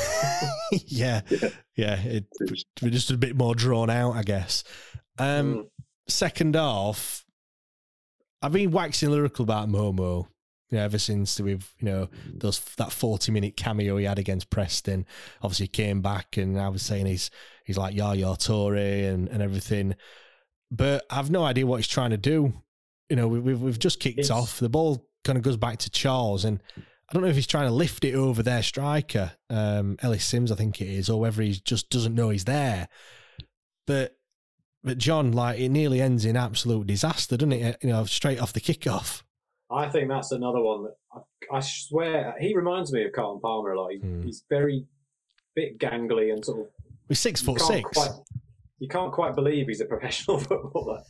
it? yeah, yeah. It, we're just a bit more drawn out, I guess. Um, mm. Second half, I've been waxing lyrical about Momo. You know, ever since we've, you know, those that forty minute cameo he had against Preston. Obviously, he came back, and I was saying he's he's like Yaya Toure and, and everything. But I've no idea what he's trying to do. You know, we, we've we've just kicked it's... off. The ball kind of goes back to Charles, and I don't know if he's trying to lift it over their striker, um, Ellis Sims, I think it is, or whether he just doesn't know he's there. But but John, like, it nearly ends in absolute disaster, doesn't it? You know, straight off the kickoff. I think that's another one that I, I swear he reminds me of Carlton Palmer a lot. He, mm. He's very bit gangly and sort of. He's six foot six. Quite, you can't quite believe he's a professional footballer.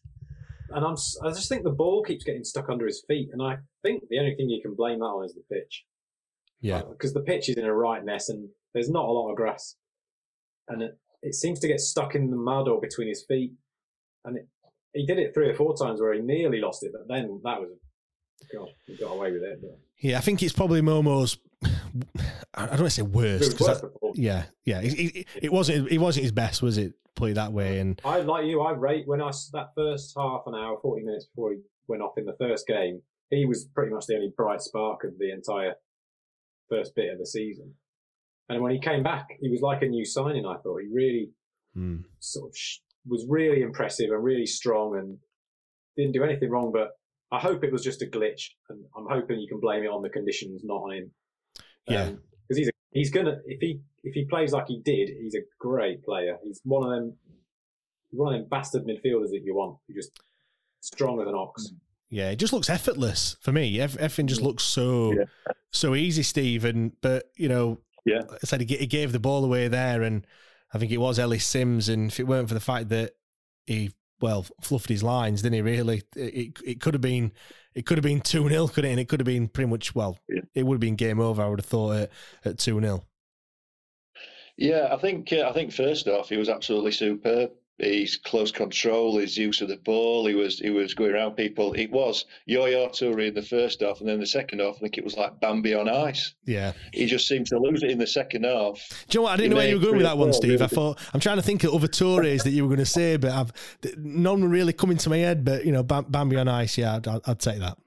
And I'm, I just think the ball keeps getting stuck under his feet, and I think the only thing you can blame that on is the pitch. Yeah, because uh, the pitch is in a right mess, and there's not a lot of grass, and it, it seems to get stuck in the mud or between his feet, and it, he did it three or four times where he nearly lost it, but then that was. God, he got away with it. But. Yeah, I think it's probably Momo's I don't want to say worst. It was That, yeah, yeah. It, it, it wasn't. It wasn't his best, was it? Put it that way. And I like you. I rate when I that first half an hour, forty minutes before he went off in the first game. He was pretty much the only bright spark of the entire first bit of the season. And when he came back, he was like a new signing. I thought he really mm. sort of sh- was really impressive and really strong and didn't do anything wrong. But I hope it was just a glitch, and I'm hoping you can blame it on the conditions, not on him. Yeah, because um, he's a, he's gonna if he if he plays like he did, he's a great player. He's one of them one of them bastard midfielders that you want. He's just strong as an ox. Yeah, it just looks effortless for me. Everything just looks so yeah. so easy, Stephen. But you know, yeah, I said he gave the ball away there, and I think it was Ellis Sims. And if it weren't for the fact that he well fluffed his lines, didn't he? Really, it it could have been it could have been two nil, couldn't it? And it could have been pretty much well, yeah. it would have been game over. I would have thought at at two nil. Yeah, I think uh, I think first off, he was absolutely superb. His close control, his use of the ball, he was he was going around people. It was Yaya Toure in the first half, and then the second half, I think it was like Bambi on ice. Yeah, he just seemed to lose it in the second half. Do you know what? I didn't he know where you were going with that one, Steve. I thought I'm trying to think of other Toures that you were going to say, but I've none were really coming to my head. But you know, Bambi on ice, yeah, I'd, I'd take that.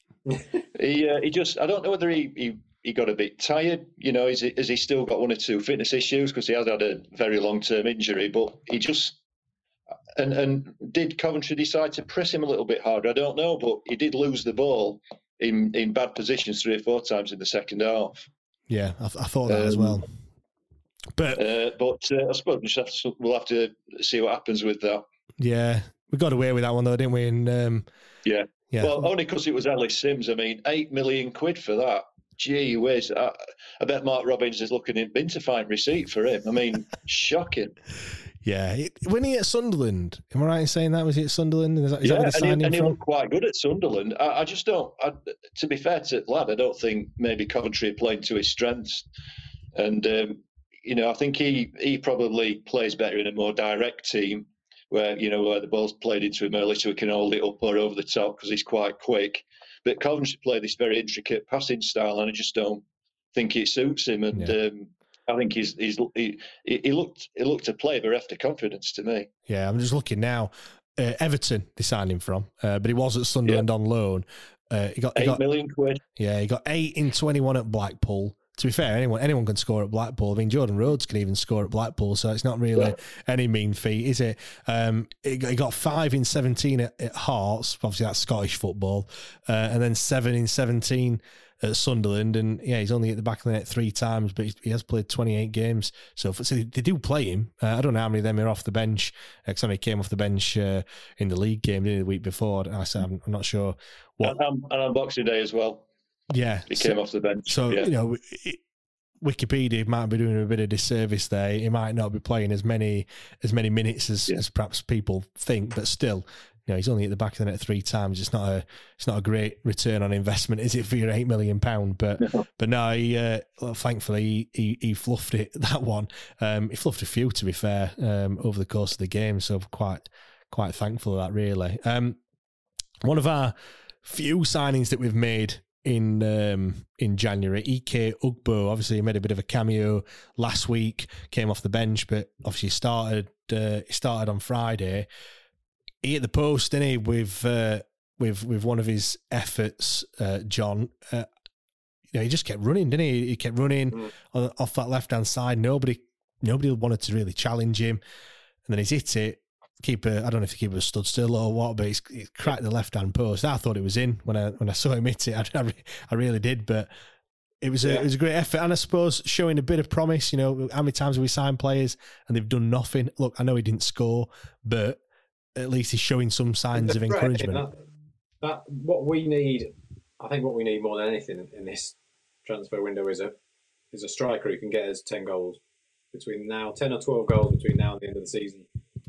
he uh, he just I don't know whether he. he He got a bit tired, you know. Has he, has he still got one or two fitness issues because he has had a very long-term injury? But he just and and did Coventry decide to press him a little bit harder? I don't know, but he did lose the ball in, in bad positions three or four times in the second half. Yeah, I, I thought that um, as well. But uh, but uh, I suppose we'll have, to, we'll have to see what happens with that. Yeah, we got away with that one though, didn't we? And um, yeah, yeah. Well, only because it was Ellis Sims. I mean, eight million quid for that. Gee whiz, I, I bet Mark Robins is looking in to find receipt for him. I mean, shocking. Yeah, when he at Sunderland, am I right in saying that? Was he at Sunderland? Is that, is yeah, that and, he, and he looked quite good at Sunderland. I, I just don't, I, to be fair to the lad, I don't think maybe Coventry are playing to his strengths. And, um, you know, I think he, he probably plays better in a more direct team where, you know, where the ball's played into him early so he can hold it up or over the top because he's quite quick. But Coventry play this very intricate passing style, and I just don't think it suits him. And yeah. um, I think he's he's he, he looked he looked a player bereft of confidence to me. Yeah, I'm just looking now. Uh, Everton they signed him from, uh, but he was at Sunderland yeah. on loan. Uh, he got eight he got, million quid. Yeah, he got eight in twenty-one at Blackpool. To be fair, anyone anyone can score at Blackpool. I mean, Jordan Rhodes can even score at Blackpool, so it's not really yeah. any mean feat, is it? Um, he, he got five in seventeen at, at Hearts. Obviously, that's Scottish football, uh, and then seven in seventeen at Sunderland. And yeah, he's only at the back of the net three times, but he has played twenty-eight games. So, for, so they, they do play him. Uh, I don't know how many of them are off the bench. Because uh, he came off the bench uh, in the league game the week before. And I said, I'm, I'm not sure what. And, and on Boxing Day as well. Yeah. He came so, off the bench. So, yeah. you know, it, Wikipedia might be doing a bit of disservice there. He might not be playing as many as many minutes as, yeah. as perhaps people think, but still, you know, he's only at the back of the net three times. It's not a it's not a great return on investment, is it, for your eight million pound? But no. but no, he uh, well, thankfully he, he he fluffed it that one. Um, he fluffed a few, to be fair, um, over the course of the game. So quite quite thankful of that, really. Um, one of our few signings that we've made in um, in January, Ike Ugbo, obviously he made a bit of a cameo last week, came off the bench, but obviously started uh, he started on Friday. He hit the post, didn't he, with uh, with with one of his efforts, uh, John. Uh, you know, he just kept running, didn't he? He kept running mm. on, off that left hand side. Nobody nobody wanted to really challenge him, and then he's hit it. Keeper, I don't know if the keeper stood still or what, but he's, he's cracked the left-hand post. I thought it was in when I when I saw him hit it. I, I, I really did, but it was a yeah. it was a great effort, and I suppose showing a bit of promise. You know, how many times have we signed players and they've done nothing? Look, I know he didn't score, but at least he's showing some signs of encouragement. That, that what we need, I think, what we need more than anything in, in this transfer window is a is a striker who can get us ten goals between now, ten or twelve goals between now and the end of the season.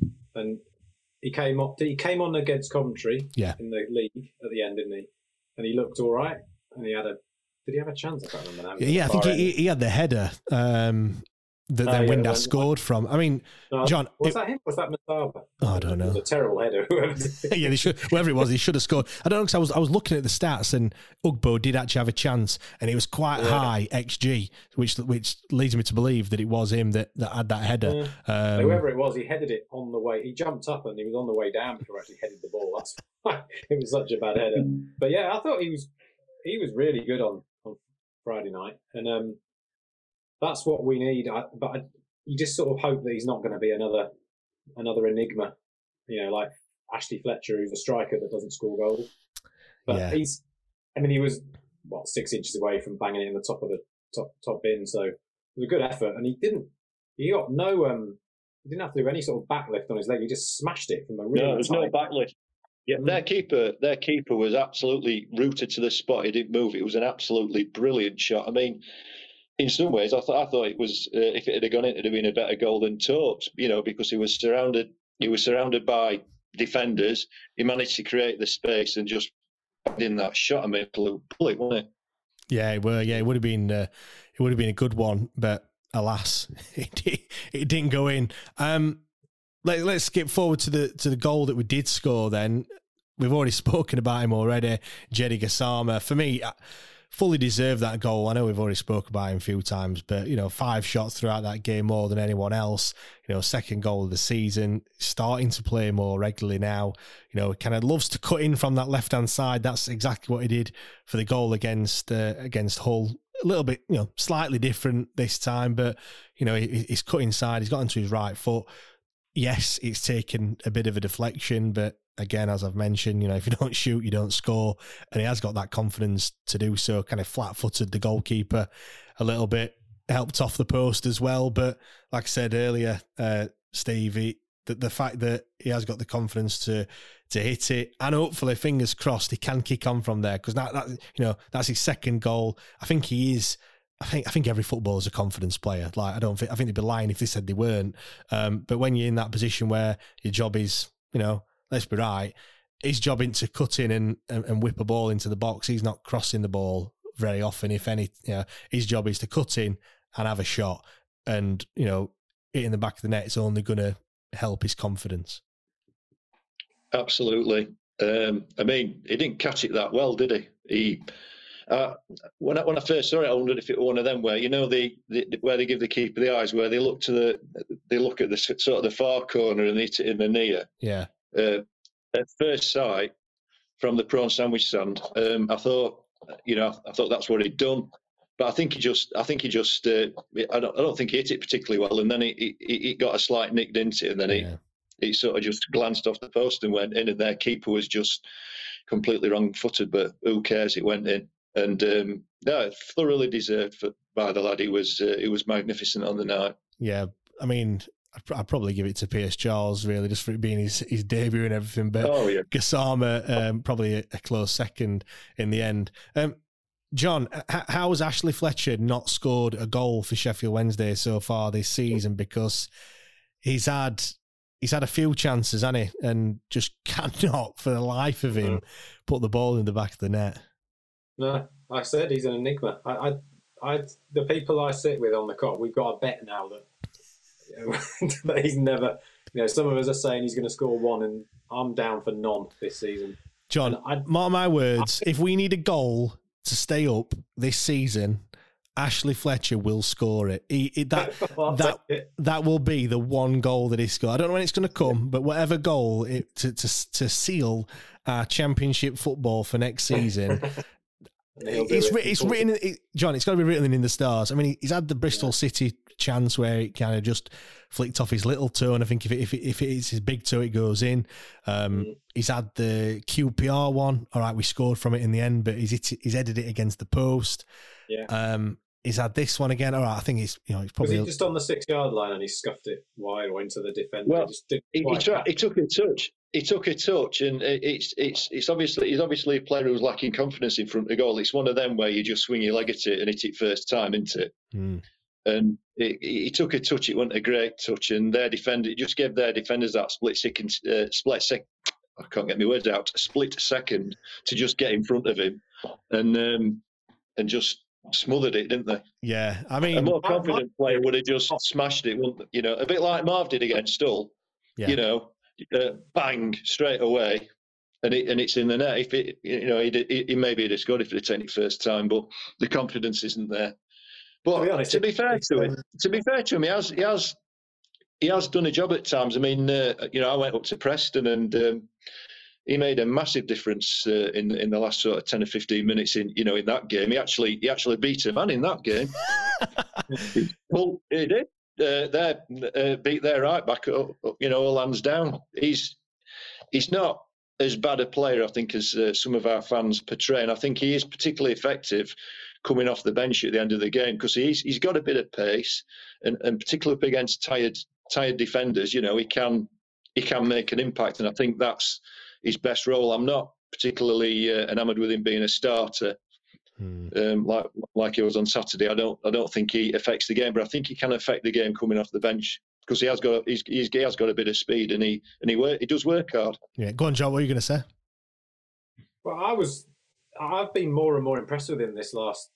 And he came up. He came on against Coventry yeah. in the league at the end, didn't he? And he looked all right. And he had a. Did he have a chance? I can't remember now. Yeah, I think he, he had the header. Um, that Oh, then yeah, Windass when- scored from. I mean, No, John, was it- that him? Was that Mataba? Oh, I don't know. It was a terrible header. Whoever did it. yeah, they should, whoever it was, he should have scored. I don't know, because I was I was looking at the stats, and Ugbo did actually have a chance, and it was quite Yeah. high X G, which which leads me to believe that it was him that, that had that header. Um, Whoever it was, he headed it on the way. He jumped up and he was on the way down before he actually headed the ball. That's why it was such a bad header. But yeah, I thought he was he was really good on, on Friday night, and um, that's what we need. I, but I, you just sort of hope that he's not going to be another another enigma, you know, like Ashley Fletcher, who's a striker that doesn't score goals. But Yeah. he's, I mean, he was what six inches away from banging it in the top of the top top bin, so it was a good effort, and he didn't. He got no. Um, he didn't have to do any sort of backlift on his leg. He just smashed it from a really. No, there's no tight- backlift. Yeah, Mm. their keeper, their keeper was absolutely rooted to the spot. He didn't move. It was an absolutely brilliant shot. I mean, in some ways, I thought I thought it was uh, if it had gone in, it'd have been a better goal than Tokes. You know, because he was surrounded. He was surrounded by defenders. He managed to create the space and just in that shot. I mean, bullet, wasn't it? Yeah, it were. Yeah, it would have been. Uh, it would have been a good one, but alas, it did, it didn't go in. Um, let, let's skip forward to the to the goal that we did score. Then we've already spoken about him already. Jedi Gassama, for me, fully deserved that goal. I know we've already spoken about him a few times, but you know, five shots throughout that game, more than anyone else. You know, second goal of the season, starting to play more regularly now. You know, kind of loves to cut in from that left hand side. That's exactly what he did for the goal against uh, against Hull. A little bit, you know, slightly different this time, but you know, he, he's cut inside. He's got into his right foot. Yes, it's taken a bit of a deflection, but again, as I've mentioned, you know, if you don't shoot, you don't score. And he has got that confidence to do so, kind of flat-footed the goalkeeper a little bit, helped off the post as well. But like I said earlier, uh, Steve, he, the, the fact that he has got the confidence to to hit it, and hopefully, fingers crossed, he can kick on from there, because that, that, you know, that's his second goal. I think he is... I think I think every footballer is a confidence player. Like I don't think I think they'd be lying if they said they weren't. Um, but when you're in that position where your job is, you know, let's be right, his job isn't to cut in and, and, and whip a ball into the box. He's not crossing the ball very often, if any. You know, his job is to cut in and have a shot, and you know, hitting the back of the net is only going to help his confidence. Absolutely. Um, I mean, he didn't catch it that well, did he? He. Uh, when I, when I first saw it, I wondered if it were one of them where you know the, the where they give the keeper the eyes, where they look to the they look at the sort of the far corner and hit it in the near. Yeah. Uh, at first sight, from the prawn sandwich stand, um, I thought, you know, I thought that's what he'd done, but I think he just, I think he just, uh, I don't, I don't think he hit it particularly well, and then he he, he got a slight nick, didn't it? And then Yeah. he he sort of just glanced off the post and went in, and their keeper was just completely wrong-footed, but who cares? It went in. And um, no, thoroughly deserved for, by the lad. He was uh, he was magnificent on the night. Yeah, I mean, I'd, pr- I'd probably give it to Pierce Charles, really, just for it being his, his debut and everything. But Oh yeah, Gassama, um, probably a, a close second in the end. Um, John, h- how has Ashley Fletcher not scored a goal for Sheffield Wednesday so far this season? Because he's had he's had a few chances, hasn't he? And just cannot, for the life of him, put the ball in the back of the net. No, like I said, he's an enigma. I, I, I, the people I sit with on the cot, we've got a bet now that, you know, that he's never. You know, some of us are saying he's going to score one, and I'm down for none this season. John, And I- mark my words, if we need a goal to stay up this season, Ashley Fletcher will score it. He, he, that I'll that take it. that will be the one goal that he scores. I don't know when it's going to come, but whatever goal it, to, to to seal our championship football for next season. And he'll do It's, it. writ- it's written, it, John. It's got to be written in the stars. I mean, he's had the Bristol City chance where it kind of just flicked off his little toe, and I think if it, if it, if it is his big toe, it goes in. Um, Mm. He's had the Q P R one. All right, we scored from it in the end, but he's hit, he's headed it against the post. Yeah. Um, he's had this one again. All right, I think it's you know it's Was probably he just on the six-yard line and he scuffed it wide or into the defender? Well, He just didn't he, he, quite tried, catch he took a touch. He took a touch, and it's it's it's obviously he's obviously a player who's lacking confidence in front of the goal. It's one of them where you just swing your leg at it and hit it first time, isn't it? Mm. And he, he took a touch. It wasn't a great touch, and their defender it just gave their defenders that split second, uh, split sec. I can't get my words out. A split second to just get in front of him, and um, and just smothered it, didn't they? Yeah, I mean, a more confident player would have just smashed it, wouldn't, you know, a bit like Marv did against Hull. Yeah. You know, uh, bang straight away, and it and it's in the net. If it, you know, he, he, he maybe he'd have scored if he'd taken it first time, but the confidence isn't there. But to be, honest, to be fair to him, to be fair to him, he has he has he has done a job at times. I mean, uh, you know, I went up to Preston and. Um, He made a massive difference uh, in in the last sort of ten or fifteen minutes in you know in that game. He actually he actually beat a man in that game. Well, he did. Uh, they uh, beat their right back. Uh, you know, all hands down. He's he's not as bad a player, I think, as uh, some of our fans portray. And I think he is particularly effective coming off the bench at the end of the game because he's he's got a bit of pace, and, and particularly up against tired tired defenders. You know, he can he can make an impact, and I think that's his best role. I'm not particularly uh, enamoured with him being a starter, hmm. um, like like he was on Saturday. I don't I don't think he affects the game, but I think he can affect the game coming off the bench because he has got he's, he's he has got a bit of speed and he and he work he does work hard. Yeah, go on, John. What are you going to say? Well, I was I've been more and more impressed with him this last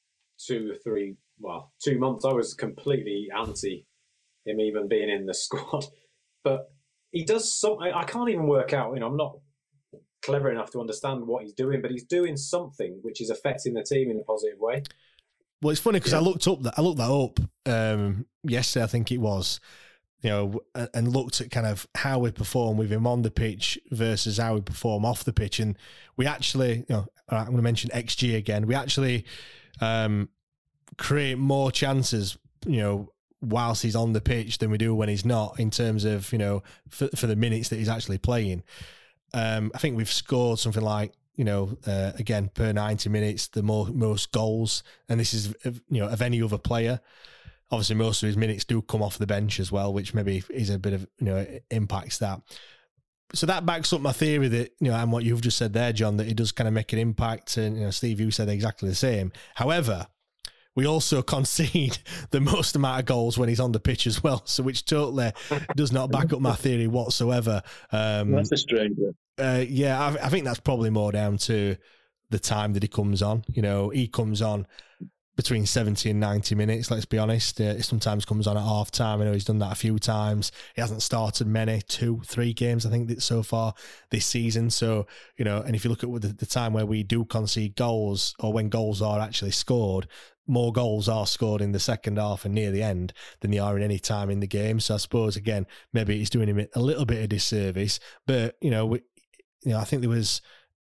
two or three well two months. I was completely anti him even being in the squad, but. He does something. I can't even work out. You know, I'm not clever enough to understand what he's doing, but he's doing something which is affecting the team in a positive way. Well, it's funny because yeah. I looked up that I looked that up um, yesterday. I think it was, you know, and looked at kind of how we perform with him on the pitch versus how we perform off the pitch, and we actually, you know, I'm going to mention X G again. We actually um, create more chances, you know, whilst he's on the pitch than we do when he's not, in terms of, you know, for, for the minutes that he's actually playing. Um, I think we've scored something like, you know, uh, again, per ninety minutes, the more, most goals. And this is, you know, of any other player. Obviously, most of his minutes do come off the bench as well, which maybe is a bit of, you know, impacts that. So that backs up my theory that, you know, and what you've just said there, John, that it does kind of make an impact. And, you know, Steve, you said exactly the same. However, we also concede the most amount of goals when he's on the pitch as well, so which totally does not back up my theory whatsoever. Um, that's a strange one. Uh, yeah, I, I think that's probably more down to the time that he comes on. You know, he comes on between seventy and ninety minutes, let's be honest. Uh, he sometimes comes on at half time. I know he's done that a few times. He hasn't started many, two, three games, I think, so far this season. So, you know, and if you look at the, the time where we do concede goals, or when goals are actually scored, more goals are scored in the second half and near the end than they are in any time in the game. So I suppose, again, maybe he's doing him a little bit of disservice. But, you know, we, you know, I think there was,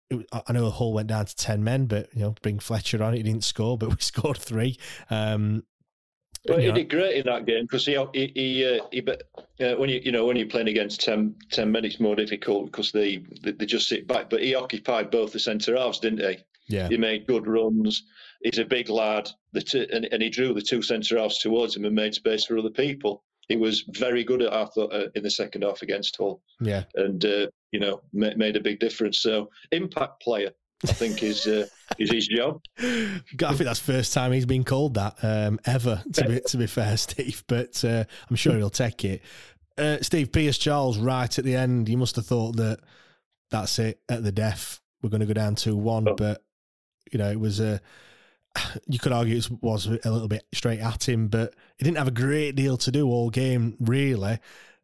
I know Hull went down to ten men, but, you know, bring Fletcher on, he didn't score, but we scored three. Um, Well, he did great in that game because he he, he, uh, he uh, when you you know when you're playing against ten, ten men, it's more difficult because they, they they just sit back. But he occupied both the centre halves, didn't he? Yeah. He made good runs. He's a big lad. The two, and, and he drew the two centre halves towards him and made space for other people. He was very good at I thought uh, in the second half against Hull. Yeah, and uh, you know made, made a big difference. So impact player, I think, is uh, is his job. I think that's the first time he's been called that um, ever. To be to be fair, Steve, but uh, I'm sure he'll take it. Uh, Steve, Pearce-Charles, right at the end, you must have thought that that's it at the death. We're going to go down two one, oh. But you know it was a. You could argue it was a little bit straight at him, but he didn't have a great deal to do all game, really.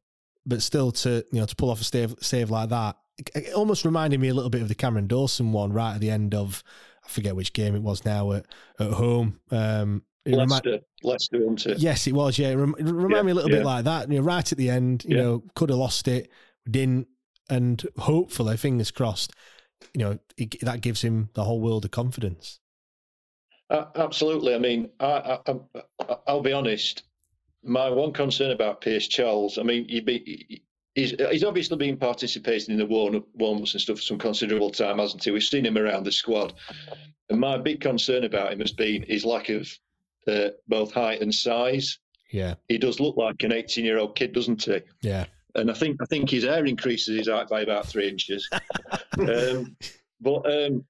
But still, to you know, to pull off a save, save like that, it almost reminded me a little bit of the Cameron Dawson one right at the end of, I forget which game it was now, at, at home. Um, Leicester, remi- Leicester, wasn't it? Yes, it was, yeah. It, rem- it reminded yeah, me a little yeah. bit like that. You know, right at the end, you yeah. know, could have lost it, didn't, and hopefully, fingers crossed, you know, it, that gives him the whole world of confidence. Uh, absolutely. I mean, I, I, I, I'll be honest. My one concern about Pearce-Charles, I mean, he'd be, he's, he's obviously been participating in the warm, warm-ups and stuff for some considerable time, hasn't he? We've seen him around the squad. And my big concern about him has been his lack of uh, both height and size. Yeah. He does look like an eighteen-year-old kid, doesn't he? Yeah. And I think I think his hair increases his height by about three inches. um, but um,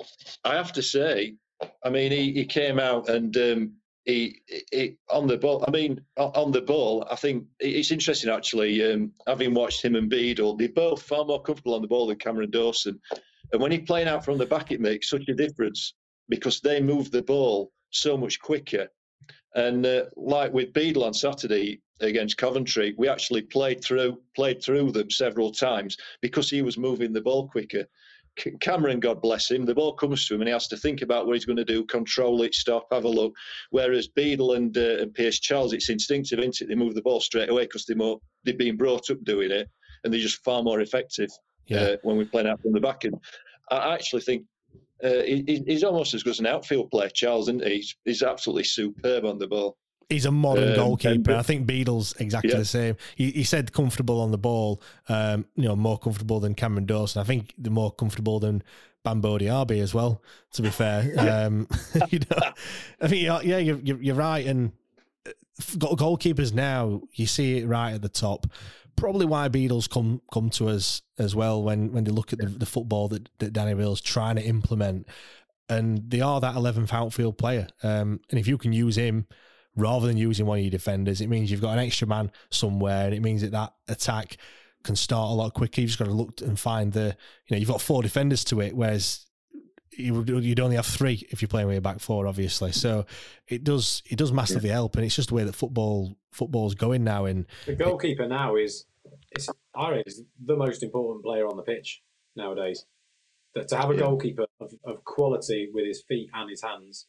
I have to say, I mean, he, he came out and um, he, he on the ball. I mean, on the ball, I think it's interesting actually. Um, having watched him and Beadle, they're both far more comfortable on the ball than Cameron Dawson. And when he's playing out from the back, it makes such a difference because they move the ball so much quicker. And uh, like with Beadle on Saturday against Coventry, we actually played through played through them several times because he was moving the ball quicker. C- Cameron, God bless him, the ball comes to him and he has to think about what he's going to do, control it, stop, have a look. Whereas Beadle and, uh, and Pierce Charles, it's instinctive, isn't it? They move the ball straight away because they're more they've been brought up doing it, and they're just far more effective yeah. uh, when we're playing out from the back. And I actually think uh, he, he's almost as good as an outfield player, Charles, isn't he? He's, he's absolutely superb on the ball. He's a modern um, goalkeeper. And, I think Beadle's exactly yeah. the same. He, he said comfortable on the ball, um, you know, more comfortable than Cameron Dawson. I think they're more comfortable than Bambo Diaby as well, to be fair. um, you know, I think, yeah, you're, you're, you're right. And goalkeepers now, you see it right at the top. Probably why Beadle's come come to us as well when, when they look at the, the football that, that Danny Ray's trying to implement. And they are that eleventh outfield player. Um, and if you can use him rather than using one of your defenders, it means you've got an extra man somewhere, and it means that that attack can start a lot quicker. You've just got to look and find the, you know, you've got four defenders to it, whereas you, you'd only have three if you're playing with your back four, obviously. So it does it does massively yeah. help, and it's just the way that football football's going now. And the goalkeeper it, now is, it's, I reckon, is the most important player on the pitch nowadays. That to have a yeah. goalkeeper of, of quality with his feet and his hands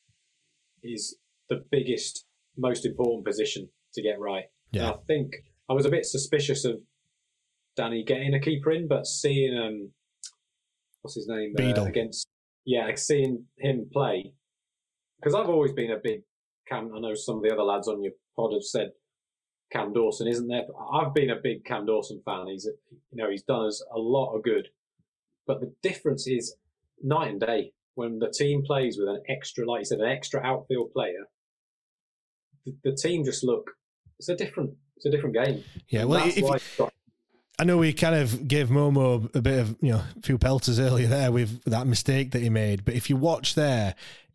is the biggest, most important position to get right. Yeah. And I think I was a bit suspicious of Danny getting a keeper in, but seeing um, what's his name Beadle. Uh, against yeah, seeing him play, because I've always been a big Cam. I know some of the other lads on your pod have said Cam Dawson isn't there. But I've been a big Cam Dawson fan. He's you know he's done us a lot of good, but the difference is night and day when the team plays with an extra, like you said, an extra outfield player. The team just look, it's a different, it's a different game. Yeah, well, if you, got... I know we kind of gave Momo a bit of, you know, a few pelters earlier there with that mistake that he made. But if you watch there,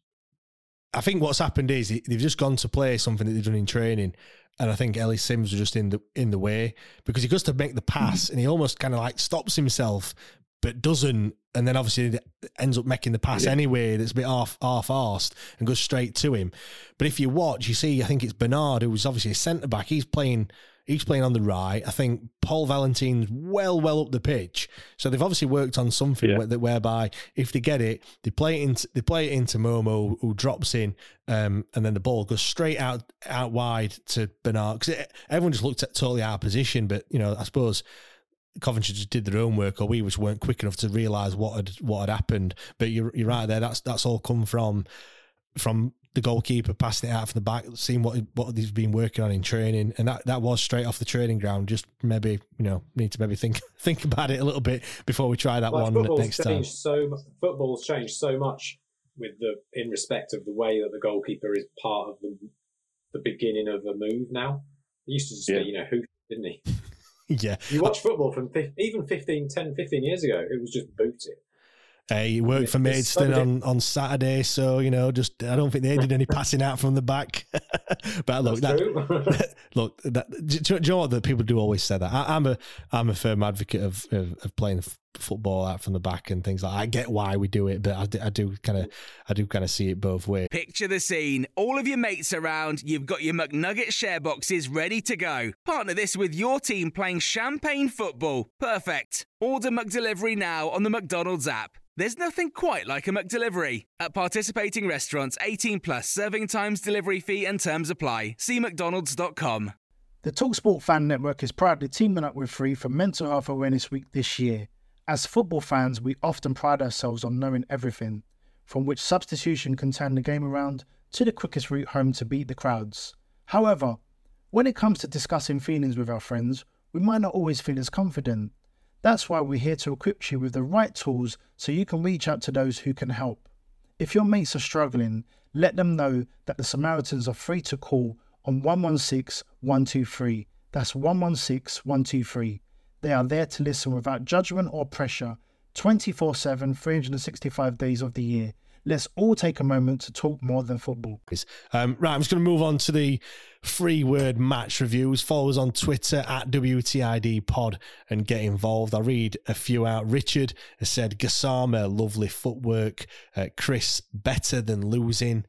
I think what's happened is they've just gone to play something that they've done in training. And I think Ellis Sims was just in the in the way because he goes to make the pass and he almost kind of like stops himself, but doesn't, and then obviously ends up making the pass yeah. anyway that's a bit half, half-arsed and goes straight to him. But if you watch, you see, I think it's Bernard, who's obviously a centre-back. He's playing he's playing on the right. I think Paul Valentin's well, well up the pitch. So they've obviously worked on something yeah. where, whereby if they get it, they play it into, they play it into Momo, who drops in, um, and then the ball goes straight out out wide to Bernard. Because everyone just looked at totally out of position, but, you know, I suppose Coventry just did their own work, or we just weren't quick enough to realise what had what had happened. But you're you're right there. That's that's all come from from the goalkeeper passing it out from the back, seeing what what he's been working on in training, and that, that was straight off the training ground. Just maybe you know need to maybe think think about it a little bit before we try that like one next time. So football's changed so much with the in respect of the way that the goalkeeper is part of the the beginning of a move. Now it used to just yeah. be you know who didn't he. Yeah. You watch football from even fifteen, ten, fifteen years ago, it was just booted. Hey, you worked for Maidstone on, on Saturday, so, you know, just I don't think they did any passing out from the back. But look, that, look, that, do, do you know what the people do always say that? I, I'm a I'm a firm advocate of, of, of playing f- football out from the back and things like that. I get why we do it, but I do, I do kind of I do kind of see it both ways. Picture the scene. All of your mates around, you've got your McNugget share boxes ready to go. Partner this with your team playing champagne football. Perfect. Order McDelivery now on the McDonald's app. There's nothing quite like a McDelivery. At participating restaurants, eighteen plus, serving times, delivery fee and terms apply. See mcdonalds dot com. The TalkSport Fan Network is proudly teaming up with Free for Mental Health Awareness Week this year. As football fans, we often pride ourselves on knowing everything, from which substitution can turn the game around to the quickest route home to beat the crowds. However, when it comes to discussing feelings with our friends, we might not always feel as confident. That's why we're here to equip you with the right tools so you can reach out to those who can help. If your mates are struggling, let them know that the Samaritans are free to call on one one six, one two three. That's one one six, one two three. They are there to listen without judgment or pressure, twenty-four seven, three hundred sixty-five days of the year. Let's all take a moment to talk more than football. Um, right, I'm just going to move on to the free word match reviews. Follow us on Twitter at W T I D pod and get involved. I'll read a few out. Richard has said, Gassama, lovely footwork. Uh, Chris, better than losing.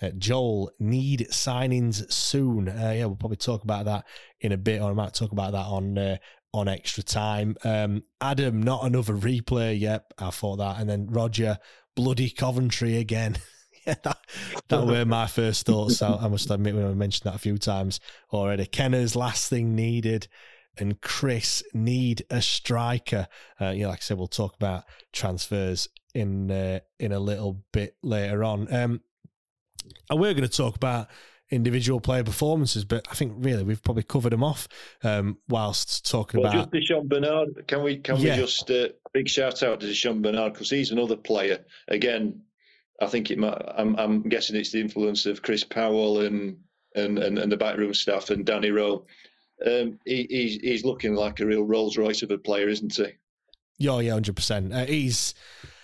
Uh, Joel, need signings soon. Uh, yeah, we'll probably talk about that in a bit, or I might talk about that on uh, on extra time. Um, Adam, not another replay. Yep, I thought that. And then Roger, bloody Coventry again. Yeah, that, that were my first thoughts. I, I must admit, when I mentioned that a few times already. Kenner's last thing needed, and Chris, need a striker. Uh, you know, like I said, we'll talk about transfers in uh, in a little bit later on. Um, and we're going to talk about individual player performances, but I think really we've probably covered them off um, whilst talking well, about. Just Deschamps Bernard, can we can yeah. we just uh, big shout out to Deschamps Bernard, because he's another player again. I think it might, I'm, I'm guessing it's the influence of Chris Powell and and, and, and the backroom staff and Danny Rowe. Um, he, he's, he's looking like a real Rolls Royce of a player, isn't he? Yeah, yeah, one hundred percent. Uh, he's.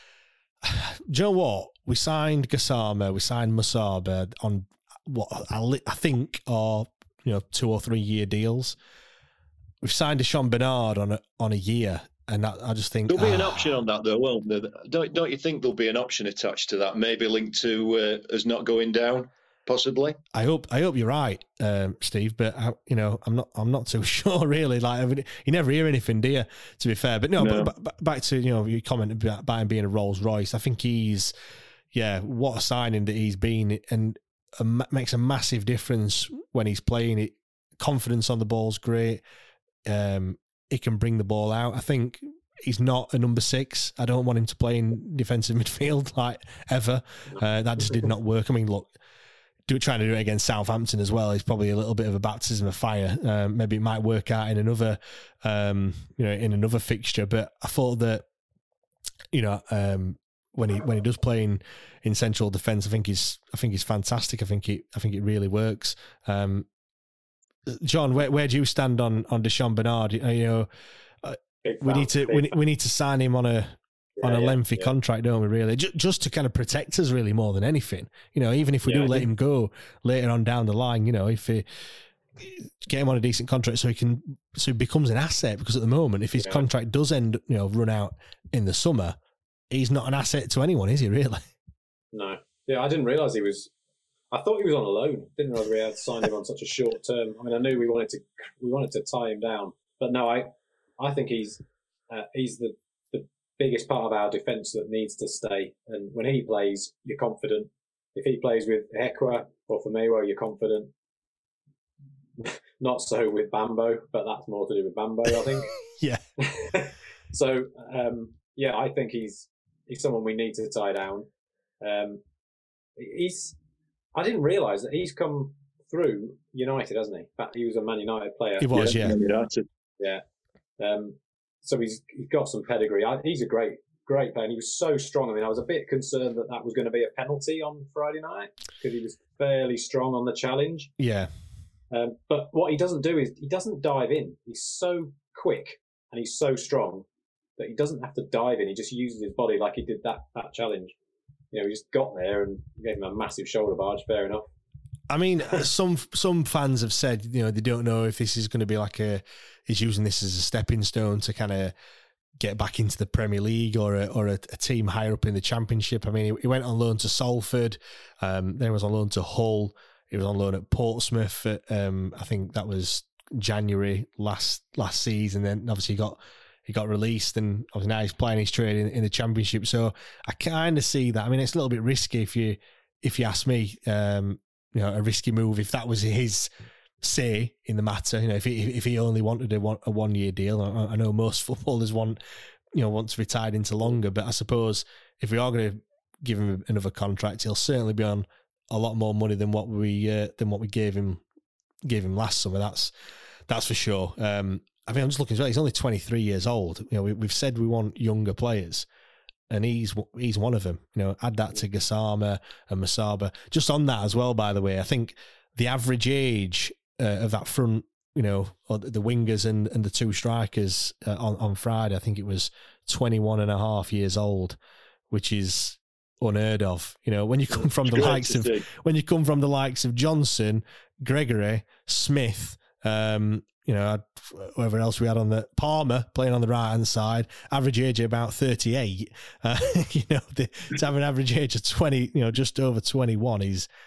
Do you know what? We signed Gassama, we signed Musaba on what I, I think are you know two or three year deals. We've signed Deschamps Bernard on a on a year. And that, I just think there'll be ah. an option on that, though, won't there? Don't don't you think there'll be an option attached to that? Maybe linked to uh, us not going down, possibly. I hope I hope you're right, um, Steve. But I, you know, I'm not I'm not too sure really. Like I mean, you never hear anything, do you? To be fair, but no. no. But, but back to you know your comment about, about him being a Rolls Royce. I think he's yeah, what a signing that he's been, and a, makes a massive difference when he's playing. It confidence on the ball's great. Um, He can bring the ball out. I think he's not a number six. I don't want him to play in defensive midfield like ever. Uh, that just did not work. I mean, look, do trying to do it against Southampton as well is probably a little bit of a baptism of fire. Um, maybe it might work out in another, um, you know, in another fixture. But I thought that, you know, um, when he when he does play in, in central defence, I think he's I think he's fantastic. I think it I think it really works. Um, John, where where do you stand on on Deschamps Bernard? You know, uh, we need to we, we need to sign him on a yeah, on a lengthy yeah, yeah. contract, don't we? Really, just, just to kind of protect us, really, more than anything. You know, even if we yeah, do let him go later on down the line, you know, if he get him on a decent contract, so he can so he becomes an asset. Because at the moment, if his yeah. contract does end, you know, run out in the summer, he's not an asset to anyone, is he? Really? No. Yeah, I didn't realise he was. I thought he was on a loan. Didn't realise we had signed him on such a short term. I mean, I knew we wanted to we wanted to tie him down, but no, I I think he's uh, he's the, the biggest part of our defence that needs to stay. And when he plays, you're confident. If he plays with Hekwa or Famewo, you're confident. Not so with Bambo, but that's more to do with Bambo, I think. yeah. so um, yeah, I think he's he's someone we need to tie down. Um, he's. I didn't realise that he's come through United, hasn't he? In fact, he was a Man United player. He was, yeah. United. Yeah. Um, so he's he's got some pedigree. I, he's a great, great player. And he was so strong. I mean, I was a bit concerned that that was going to be a penalty on Friday night because he was fairly strong on the challenge. Yeah. Um, but what he doesn't do is he doesn't dive in. He's so quick and he's so strong that he doesn't have to dive in. He just uses his body like he did that that challenge. You know, he just got there and gave him a massive shoulder barge. Fair enough. I mean, some some fans have said, you know, they don't know if this is going to be like a, he's using this as a stepping stone to kind of get back into the Premier League or a, or a, a team higher up in the Championship. I mean, he, he went on loan to Salford, um, then he was on loan to Hull. He was on loan at Portsmouth. At, um, I think that was January last last season. Then obviously he got. He got released, and obviously now he's playing his trade in, in the Championship. So I kind of see that. I mean, it's a little bit risky if you if you ask me. Um, you know, a risky move if that was his say in the matter. You know, if he if he only wanted a one a one year deal. I, I know most footballers want you know want to be tied into longer, but I suppose if we are going to give him another contract, he'll certainly be on a lot more money than what we uh, than what we gave him gave him last summer. That's that's for sure. Um, I mean, I'm just looking as well. He's only twenty-three years old. You know, we, we've said we want younger players, and he's he's one of them. You know, add that to Gassama and Musaba. Just on that as well, by the way, I think the average age uh, of that front, you know, or the wingers and, and the two strikers uh, on, on Friday, I think it was twenty-one and a half years old, which is unheard of. You know, when you come from the likes of see. when you come from the likes of Johnson, Gregory, Smith, um, you know, whoever else we had on the Palmer playing on the right hand side, average age of about thirty-eight. Uh, you know, the, to have an average age of twenty, you know, just over twenty-one is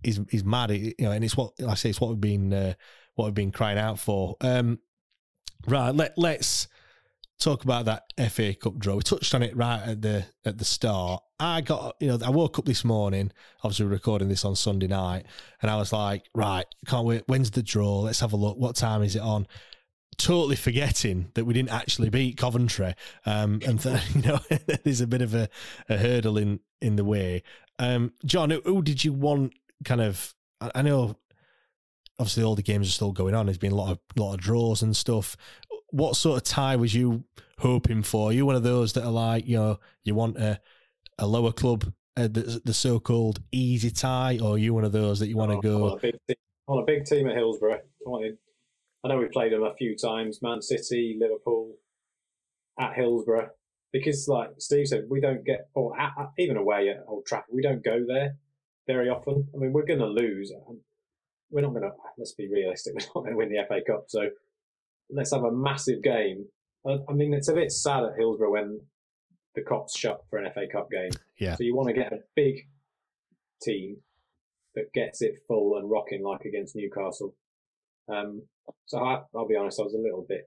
is is mad. It, you know, and it's what like I say. It's what we've been uh, what we've been crying out for. Um, right. Let let's talk about that F A Cup draw. We touched on it right at the at the start. I got you know I woke up this morning. Obviously, we're recording this on Sunday night, and I was like, right, can't wait. When's the draw? Let's have a look. What time is it on? Totally forgetting that we didn't actually beat Coventry, um, and th- you know there's a bit of a, a hurdle in, in the way. Um, John, who, who did you want? Kind of, I, I know, obviously all the games are still going on. There's been a lot of lot of draws and stuff. What sort of tie was you hoping for? Are you one of those that are like, you know, you want a a lower club, uh, the, the so-called easy tie, or are you one of those that you want to oh, go on a big team, on a big team at Hillsborough? I wanted. I know we played them a few times, Man City, Liverpool, at Hillsborough, because like Steve said, we don't get, or at, at, even away at Old Trafford, we don't go there very often. I mean, we're going to lose. We're not going to, let's be realistic, we're not going to win the F A Cup. So let's have a massive game. I, I mean, it's a bit sad at Hillsborough when the Cop's shut for an F A Cup game. Yeah. So you want to get a big team that gets it full and rocking like against Newcastle. Um, so I, I'll be honest, I was a little bit.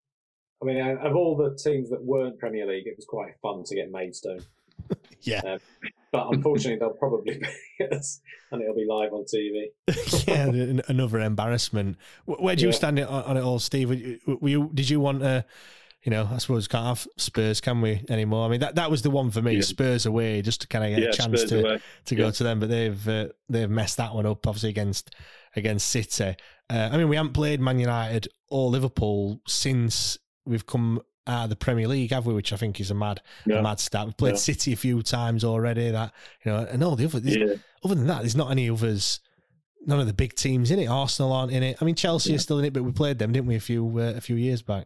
I mean, of all the teams that weren't Premier League, it was quite fun to get Maidstone. Yeah, um, but unfortunately, they'll probably beat us, and it'll be live on T V. Yeah, another embarrassment. Where do you yeah. stand on it all, Steve? Were you, did you want to? You know, I suppose can't have Spurs, can we, anymore? I mean, that, that was the one for me, yeah. Spurs away, just to kind of get yeah, a chance Spurs to, to go yeah. to them. But they've uh, they've messed that one up, obviously, against against City. Uh, I mean, we haven't played Man United or Liverpool since we've come out of the Premier League, have we? Which I think is a mad yeah. a mad stat. We've played yeah. City a few times already. That you know, and all the other. Yeah. Other than that, there's not any others. None of the big teams in it. Arsenal aren't in it. I mean, Chelsea yeah. is still in it, but we played them, didn't we, a few uh, a few years back?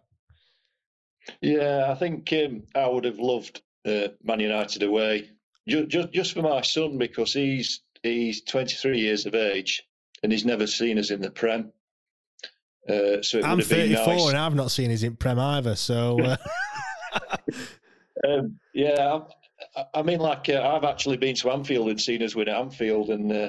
Yeah, I think um, I would have loved uh, Man United away, just, just just for my son, because he's he's twenty-three years of age and he's never seen us in the Prem. Uh, so it I'm would have been thirty-four nice. And I've not seen us in Prem either. So uh... um, yeah, I, I mean, like uh, I've actually been to Anfield and seen us win at Anfield, and uh,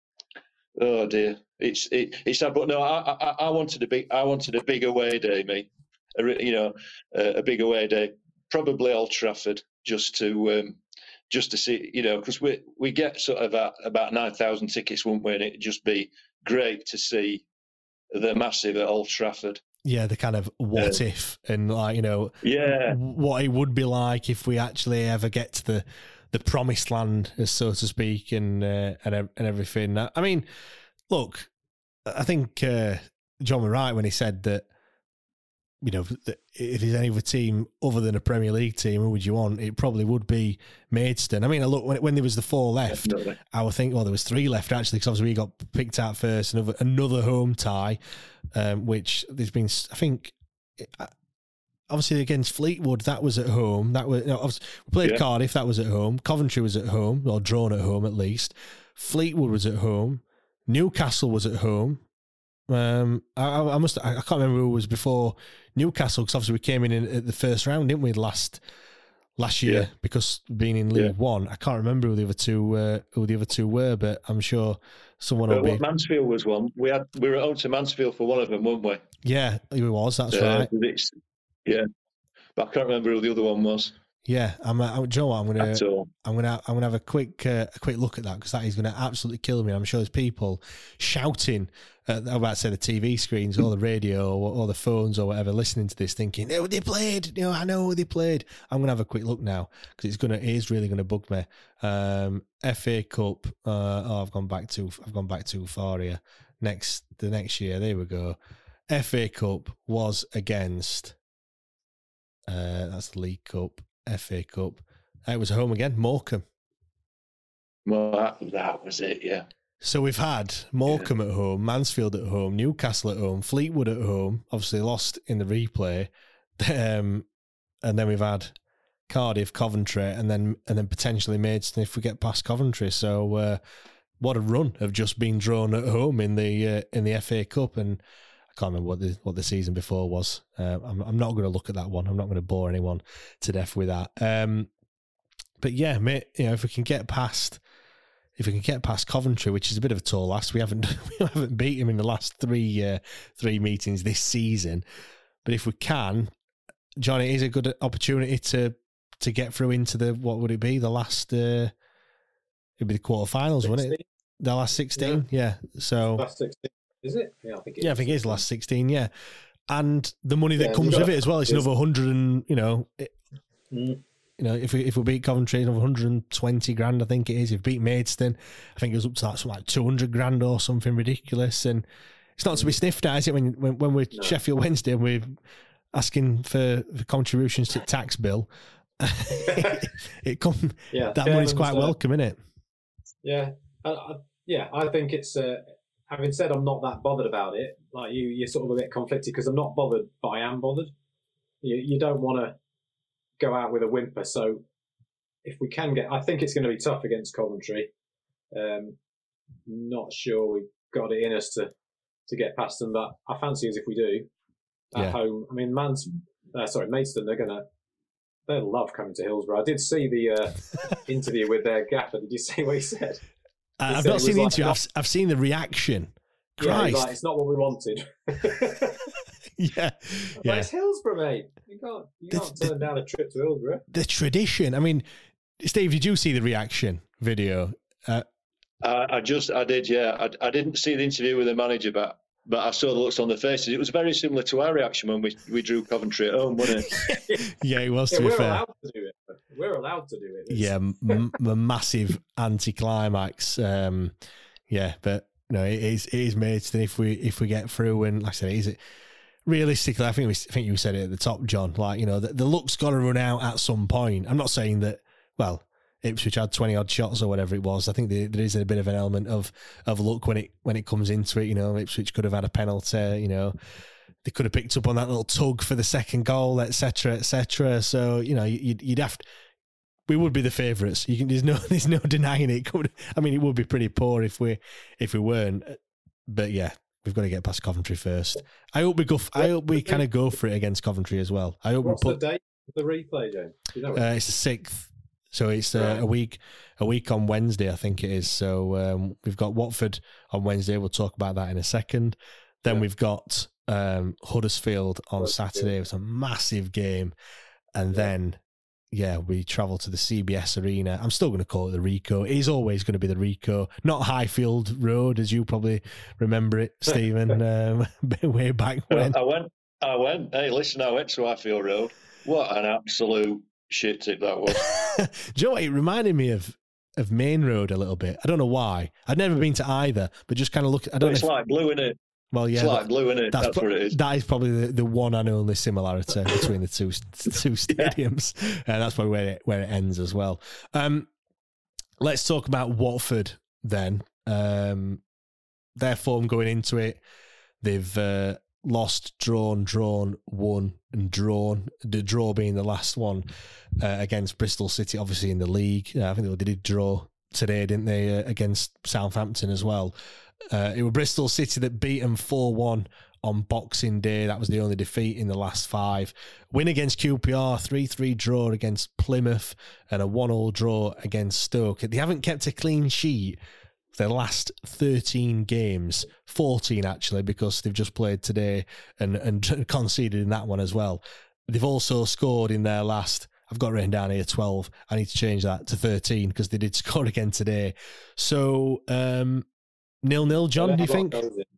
oh dear, it's it, it's sad. But no, I, I I wanted a big I wanted a big away day, mate. A, you know, a, a big away day, probably Old Trafford, just to um, just to see, you know, because we we get sort of about, about nine thousand tickets, wouldn't we? And it'd just be great to see the massive at Old Trafford. Yeah, the kind of what uh, if, and like, you know, yeah, what it would be like if we actually ever get to the the promised land, so to speak, and uh, and and everything. I mean, look, I think uh, John was right when he said that. You know, if there's any other team other than a Premier League team, who would you want? It probably would be Maidstone. I mean, look, when, when there was the four left, Definitely. I would think, well, there was three left, actually, because obviously we got picked out first, another, another home tie, um, which there's been, I think, obviously against Fleetwood, that was at home. That was, you know, obviously we played yeah. Cardiff, that was at home. Coventry was at home, or drawn at home at least. Fleetwood was at home. Newcastle was at home. Um, I, I must. I can't remember who was before Newcastle, because obviously we came in at the first round, didn't we? Last last year, yeah. because being in League yeah. One, I can't remember who the other two uh, who the other two were, but I'm sure someone will well, be. Mansfield was one. We had we were at home to Mansfield for one of them, weren't we? Yeah, he was. That's uh, right. It's, yeah, but I can't remember who the other one was. Yeah, I'm. Uh, Joe, you know what, I'm gonna, I'm gonna, I'm gonna have a quick, uh, a quick look at that, because that is gonna absolutely kill me. I'm sure there's people shouting, uh, I'm about to say the T V screens or the radio or, or the phones or whatever, listening to this, thinking, "Oh, they played. You know, I know who they played." I'm gonna have a quick look now, because it's gonna, it is really gonna bug me. Um, F A Cup. Uh, oh, I've gone back too, I've gone back too far here. Next, the next year, there we go. F A Cup was against. Uh, that's the League Cup. F A Cup. It was home again, Morecambe. Well, that, that was it, yeah. So we've had Morecambe yeah. at home, Mansfield at home, Newcastle at home, Fleetwood at home, obviously lost in the replay, um, and then we've had Cardiff, Coventry, and then and then potentially Maidstone if we get past Coventry. So uh, what a run of just being drawn at home in the uh, in the F A Cup, and I can't remember what the what the season before was. Uh, I'm I'm not going to look at that one. I'm not going to bore anyone to death with that. Um, but yeah, mate, you know, if we can get past, if we can get past Coventry, which is a bit of a tall ask, we haven't we haven't beat them in the last three uh, three meetings this season. But if we can, John, it is a good opportunity to to get through into the, what would it be, the last, uh, it'd be the quarterfinals, wouldn't it? The last sixteen, yeah. yeah. So last sixteen, is it? Yeah, I think it yeah, is. I think it is last sixteen, yeah. And the money that yeah, comes with it as well, it's another hundred and you know, it, mm. you know, if we if we beat Coventry, another hundred and twenty grand, I think it is. If we beat Maidstone, I think it was up to like, something like two hundred grand or something ridiculous. And it's not to be sniffed at, is it? When when, when we're no. Sheffield Wednesday and we're asking for, for contributions to the tax bill, it, it come yeah, that money's quite uh, welcome, isn't it? Yeah, I, I, yeah. I think it's. Uh, having said I'm not that bothered about it, like you, you're sort of a bit conflicted because I'm not bothered, but I am bothered. You, you don't want to go out with a whimper. So if we can get, I think it's going to be tough against Coventry. Um, not sure we've got it in us to, to get past them, but I fancy us if we do at yeah. home. I mean, Mans, uh, sorry, Maidstone, they're going to, they'll love coming to Hillsborough. I did see the uh, interview with their gaffer. Did you see what he said? He I've said not seen the like, interview. I've, I've seen the reaction. Christ. Yeah, like, it's not what we wanted. yeah. But yeah. it's Hillsborough, mate. You can't, you the, can't turn the, down a trip to Hillsborough. The tradition. I mean, Steve, did you see the reaction video? Uh, uh, I just, I did, yeah. I, I didn't see the interview with the manager, but but I saw the looks on their faces. It was very similar to our reaction when we, we drew Coventry at home, wasn't it? yeah, it was, yeah, to be we're fair. Allowed to do it. We're allowed to do it. It's... Yeah, m- a massive anticlimax. Um, yeah, but no, it is it is Maidstone if we if we get through, and like I said, is it realistically? I think we, I think you said it at the top, John. Like, you know, the, the luck's got to run out at some point. I'm not saying that. Well, Ipswich had twenty odd shots or whatever it was. I think there, there is a bit of an element of of luck when it when it comes into it. You know, Ipswich could have had a penalty. You know, they could have picked up on that little tug for the second goal, et cetera, et cetera. So, you know, you'd, you'd have to. We would be the favourites. You can. There's no. There's no denying it. I mean, it would be pretty poor if we if we weren't. But yeah, we've got to get past Coventry first. I hope we go. I hope we kind of go for it against Coventry as well. I hope What's we put the date of the replay, James? You know uh, it's the sixth. So it's uh, right. a week, a week on Wednesday, I think it is. So um, we've got Watford on Wednesday. We'll talk about that in a second. Then yeah. we've got um, Huddersfield on Huddersfield. Saturday. It's a massive game, and yeah. then. Yeah, we travel to the C B S Arena. I'm still going to call it the Rico. It is always going to be the Rico, not Highfield Road, as you probably remember it, Stephen, um, way back when. I went, I went. Hey, listen, I went to Highfield Road. What an absolute shit tip that was. Do you know what? It reminded me of of Main Road a little bit. I don't know why. I'd never been to either, but just kind of look. I don't. It's know if, like blue, innit? Well, yeah, it's like blue, innit? That's, that's what it is. That is probably the, the one and only similarity between the two two stadiums. Yeah. Uh, that's probably where it, where it ends as well. Um, let's talk about Watford then. Um, their form going into it, they've uh, lost, drawn, drawn, won, and drawn. The draw being the last one uh, against Bristol City, obviously in the league. Uh, I think they did draw today, didn't they, uh, against Southampton as well. Uh, it was Bristol City that beat them four one on Boxing Day. That was the only defeat in the last five. Win against Q P R, three three draw against Plymouth, and a one all draw against Stoke. They haven't kept a clean sheet for their last thirteen games, fourteen actually, because they've just played today and, and conceded in that one as well. They've also scored in their last... I've got written down here twelve. I need to change that to thirteen because they did score again today. So... um Nil-nil, John, do you think?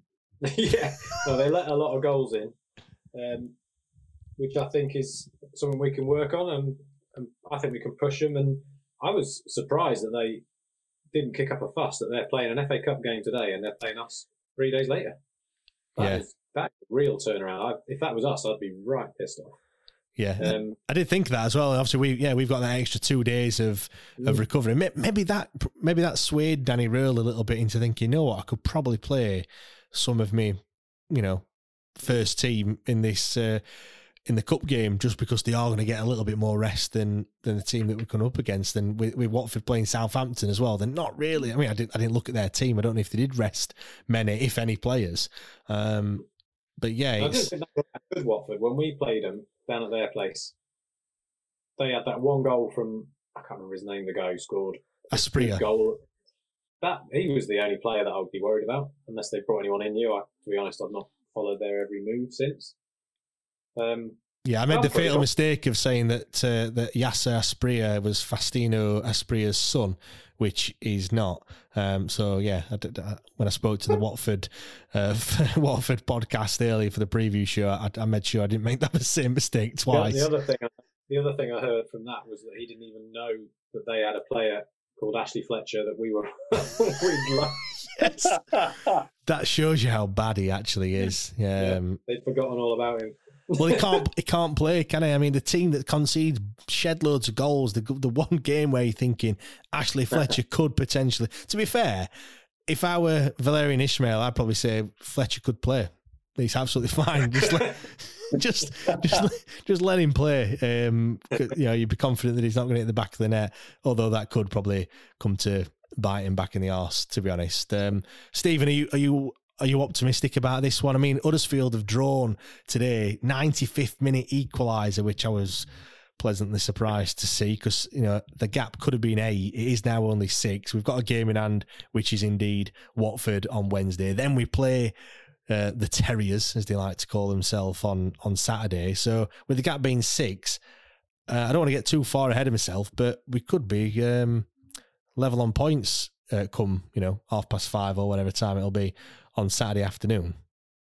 yeah, well, they let a lot of goals in, um, which I think is something we can work on, and, and I think we can push them. And I was surprised that they didn't kick up a fuss that they're playing an F A Cup game today and they're playing us three days later. That yeah. is, that's a real turnaround. I, if that was us, I'd be right pissed off. Yeah, um, I did think that as well. Obviously, we yeah we've got that extra two days of of recovery. Maybe that maybe that swayed Danny Röhl a little bit into thinking, you know what, I could probably play some of me, you know, first team in this uh, in the cup game just because they are going to get a little bit more rest than than the team that we're going up against. And with, with Watford playing Southampton as well, they're not really. I mean, I didn't I didn't look at their team. I don't know if they did rest many, if any, players. Um, but yeah, I it's... didn't think that was good Watford when we played them down at their place. They had that one goal from, I can't remember his name, the guy who scored. Asprilla. Goal. that he was the only player that I would be worried about, unless they brought anyone in new. I, to be honest, I've not followed their every move since. Um, yeah, I made the fatal sure. mistake of saying that uh, that Yasser Asprilla was Faustino Asprilla's son, which he's not. Um, so yeah, I did, I, when I spoke to the Watford uh, Watford podcast earlier for the preview show, I, I made sure I didn't make that same mistake twice. The, the other thing, the other thing I heard from that was that he didn't even know that they had a player called Ashley Fletcher that we were we'd like. Yes. That shows you how bad he actually is. Um, yeah, they'd forgotten all about him. Well, he can't. He can't play, can he? I mean, the team that concedes shed loads of goals. The the one game where you're thinking Ashley Fletcher could potentially. To be fair, if I were Valérien Ismaël, I'd probably say Fletcher could play. He's absolutely fine. Just let, just just just let him play. Um, you know, you'd be confident that he's not going to hit the back of the net. Although that could probably come to bite him back in the arse. To be honest, um, Stephen, are you are you? Are you optimistic about this one? I mean, Huddersfield have drawn today, ninety-fifth minute equaliser, which I was pleasantly surprised to see because, you know, the gap could have been eight. It is now only six. We've got a game in hand, which is indeed Watford on Wednesday. Then we play uh, the Terriers, as they like to call themselves, on, on Saturday. So with the gap being six, uh, I don't want to get too far ahead of myself, but we could be um, level on points uh, come, you know, half past five or whatever time it'll be on Saturday afternoon.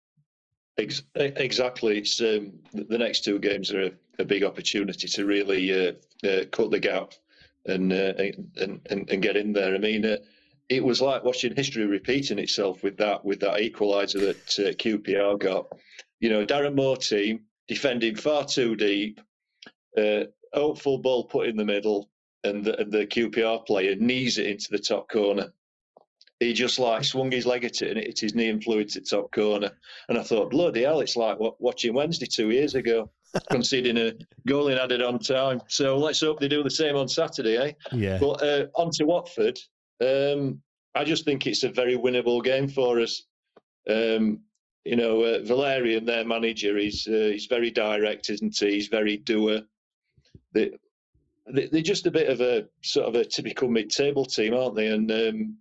Exactly. It's um, the next two games are a, a big opportunity to really uh, uh, cut the gap and, uh, and and and get in there. I mean, uh, it was like watching history repeating itself with that with that equaliser that uh, Q P R got. You know, Darren Moore team defending far too deep, uh, hopeful ball put in the middle, and the, and the Q P R player knees it into the top corner. He just like swung his leg at it and it hit his knee and flew into the top corner. And I thought, bloody hell, it's like watching Wednesday two years ago, conceding a goal in added on time. So let's hope they do the same on Saturday, eh? Yeah. But uh, on to Watford. Um, I just think it's a very winnable game for us. Um, you know, uh, Valérien, their manager, he's uh, he's very direct, isn't he? He's very doer. They, they, they're just a bit of a sort of a typical mid-table team, aren't they? And um,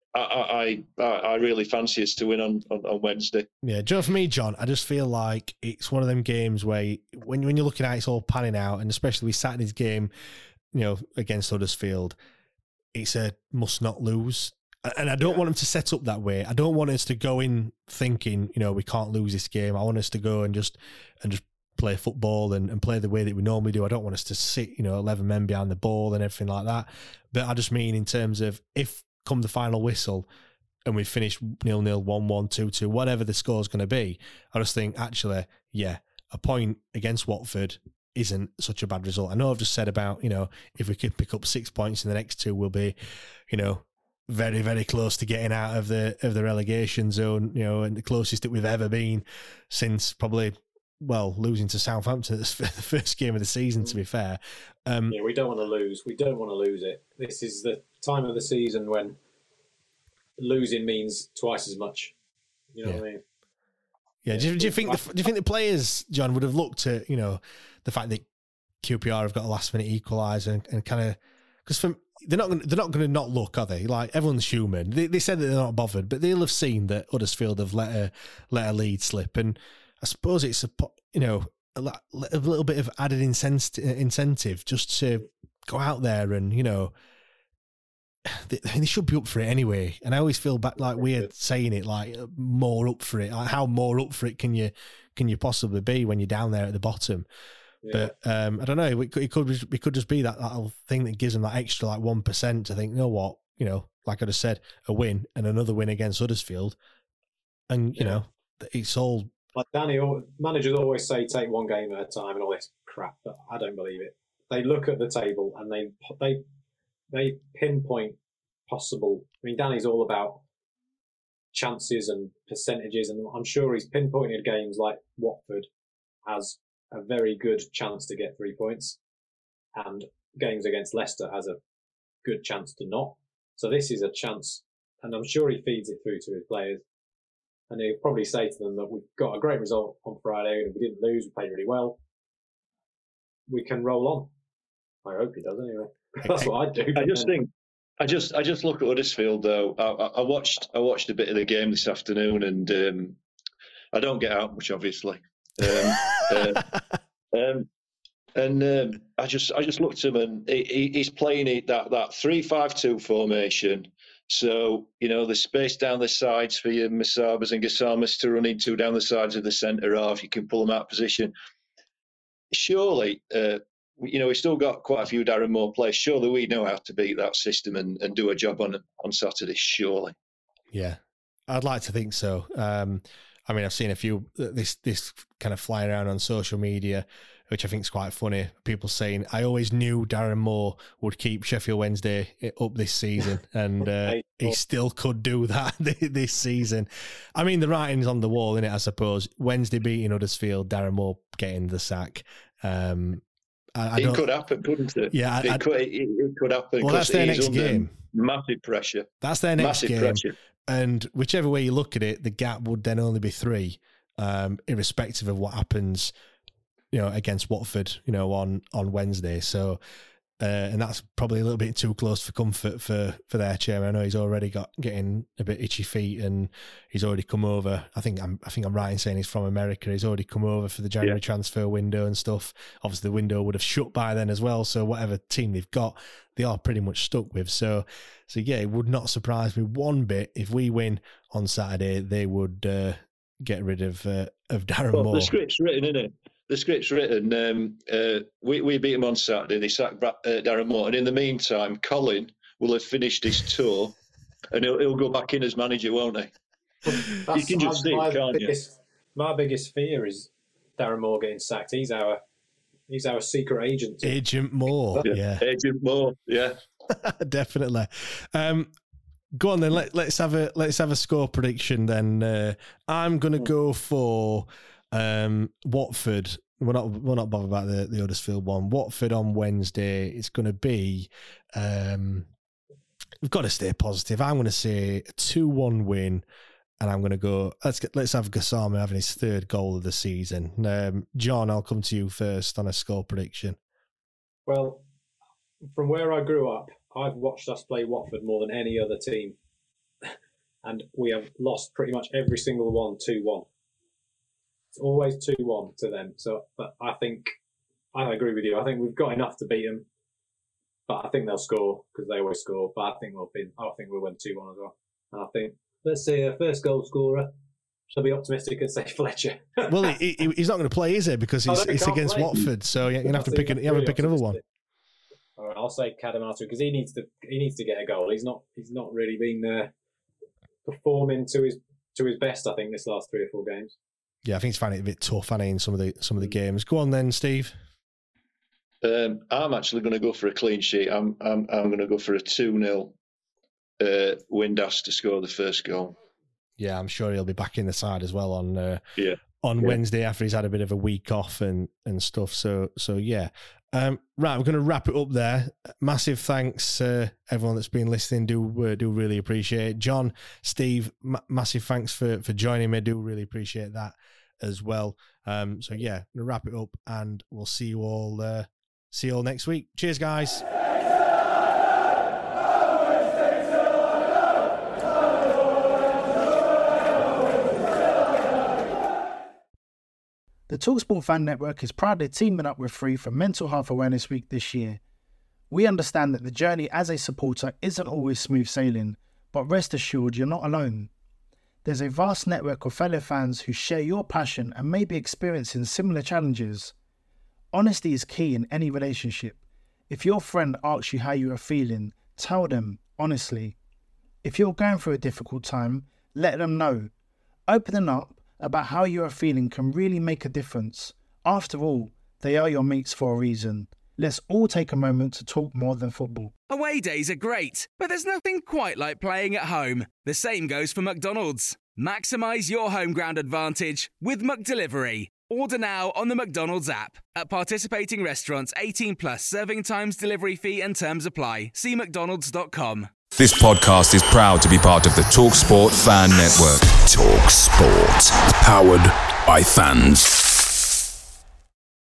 I, I I really fancy us to win on, on, on Wednesday. Yeah, Joe, for me, John, I just feel like it's one of them games where you, when when you're looking at it, it's all panning out, and especially with Saturday's game, you know, against Huddersfield, it's a must not lose. And I don't yeah. want them to set up that way. I don't want us to go in thinking, you know, we can't lose this game. I want us to go and just and just play football and, and play the way that we normally do. I don't want us to sit, you know, eleven men behind the ball and everything like that. But I just mean in terms of if come the final whistle and we finish nil-nil, one-one, two-two, whatever the score's going to be, I just think, actually, yeah, a point against Watford isn't such a bad result. I know I've just said about, you know, if we could pick up six points in the next two, we'll be, you know, very, very close to getting out of the of the relegation zone, you know, and the closest that we've ever been since probably, well, losing to Southampton the first game of the season, to be fair. Um, yeah, we don't want to lose. We don't want to lose it. This is the time of the season when losing means twice as much. You know yeah. what I mean? Yeah. Do you, do you think the, do you think the players, John, would have looked at, you know, the fact that Q P R have got a last minute equaliser and, and kind of because from they're not gonna, they're not going to not look, are they? Like everyone's human. They, they said that they're not bothered, but they'll have seen that Huddersfield have let a let a lead slip, and I suppose it's a you know a, a little bit of added incentive just to go out there and, you know, they, they should be up for it anyway. And I always feel back like weird saying it, like more up for it. Like how more up for it can you can you possibly be when you're down there at the bottom? Yeah. But um, I don't know. It could, it could it could just be that, that little thing that gives them that extra like one percent to think, you know what, you know, like I just said, a win and another win against Huddersfield, and you yeah. know, it's all. Like Danny, managers always say take one game at a time and all this crap, but I don't believe it. They look at the table and they they they pinpoint possible. I mean, Danny's all about chances and percentages, and I'm sure he's pinpointed games like Watford as a very good chance to get three points, and games against Leicester as a good chance to not. So this is a chance, and I'm sure he feeds it through to his players. And he'll probably say to them that we've got a great result on Friday, and we didn't lose, we played really well. We can roll on. I hope he does anyway. That's what I'd do. I just think, I just I just look at Huddersfield though. I, I watched I watched a bit of the game this afternoon, and um, I don't get out much, obviously. Um, uh, um, and um, I just I just looked at him, and he, he's playing it, that that three five two formation. So you know, there's space down the sides for your Musabas and Gasamas to run into down the sides of the centre half. You can pull them out of position. Surely. Uh, You know, we've still got quite a few Darren Moore players. Surely we know how to beat that system and, and do a job on on Saturday, surely. Yeah, I'd like to think so. Um, I mean, I've seen a few, this this kind of flying around on social media, which I think is quite funny. People saying, I always knew Darren Moore would keep Sheffield Wednesday up this season, and uh, he still could do that this season. I mean, the writing's on the wall, innit, I suppose. Wednesday beating Huddersfield, Darren Moore getting the sack. Um I, I it could happen, couldn't it? Yeah, I, it, I, could, it, it could happen. Well, that's their next game. Massive pressure. That's their next massive game. Pressure. And whichever way you look at it, the gap would then only be three, um, irrespective of what happens, you know, against Watford, you know, on on Wednesday. So, uh, and that's probably a little bit too close for comfort for for their chairman. I know he's already got getting a bit itchy feet, and he's already come over. I think I'm I think I'm right in saying he's from America. He's already come over for the January yeah. transfer window and stuff. Obviously, the window would have shut by then as well. So whatever team they've got, they are pretty much stuck with. So, so yeah, it would not surprise me one bit if we win on Saturday. They would uh, get rid of uh, of Darren well, Moore. The script's written, isn't it? The script's written. Um, uh, we, we beat him on Saturday. They sacked uh, Darren Moore. And in the meantime, Colin will have finished his tour and he'll, he'll go back in as manager, won't he? That's, you can just see my it, can't biggest, you? My biggest fear is Darren Moore getting sacked. He's our he's our secret agent. Agent Moore, yeah. yeah. Agent Moore, yeah. Definitely. Um, go on then, Let, let's have a let's have a score prediction then. Uh, I'm going to go for... Um, Watford. We're not we're not bothered about the, the Huddersfield one. Watford on Wednesday. It's going to be. Um, we've got to stay positive. I'm going to say a two one win, and I'm going to go. Let's get let's have Gassama having his third goal of the season. Um, John, I'll come to you first on a score prediction. Well, from where I grew up, I've watched us play Watford more than any other team, and we have lost pretty much every single one two one. It's always two one to them. So, but I think, I agree with you. I think we've got enough to beat them. But I think they'll score because they always score. But I think we'll be, I think we'll win two one as well. And I think, let's say a first goal scorer. Shall be optimistic and say Fletcher. Well, he, he, he's not going to play, is he? Because he's, oh, it's against play. Watford. So you're going to have to pick, an, you have to pick another one. All right, I'll say Kadamatu because he needs to, he needs to get a goal. He's not, he's not really been uh, performing to his, to his best, I think, this last three or four games. Yeah, I think he's finding it a bit tough, hasn't he, in some of the some of the games. Go on then, Steve. Um, I'm actually going to go for a clean sheet. I'm I'm I'm going to go for a two nil uh, Windass to score the first goal. Yeah, I'm sure he'll be back in the side as well on uh, yeah. on yeah. Wednesday after he's had a bit of a week off and, and stuff. So so yeah. Um, right, we're going to wrap it up there. Massive thanks, uh, everyone that's been listening. Do uh, do really appreciate it. John, Steve, ma- massive thanks for, for joining me. Do really appreciate that as well. Um, so yeah, I'm going to wrap it up, and we'll see you all. Uh, see you all next week. Cheers, guys. The TalkSport Fan Network is proudly teaming up with Free for Mental Health Awareness Week this year. We understand that the journey as a supporter isn't always smooth sailing, but rest assured you're not alone. There's a vast network of fellow fans who share your passion and may be experiencing similar challenges. Honesty is key in any relationship. If your friend asks you how you are feeling, tell them honestly. If you're going through a difficult time, let them know. Opening up about how you are feeling can really make a difference. After all, they are your mates for a reason. Let's all take a moment to talk more than football. Away days are great, but there's nothing quite like playing at home. The same goes for McDonald's. Maximise your home ground advantage with McDelivery. Order now on the McDonald's app. At participating restaurants, eighteen plus, serving times, delivery fee and terms apply. See mcdonalds dot com. This podcast is proud to be part of the TalkSport Fan Network. TalkSport. Powered by fans.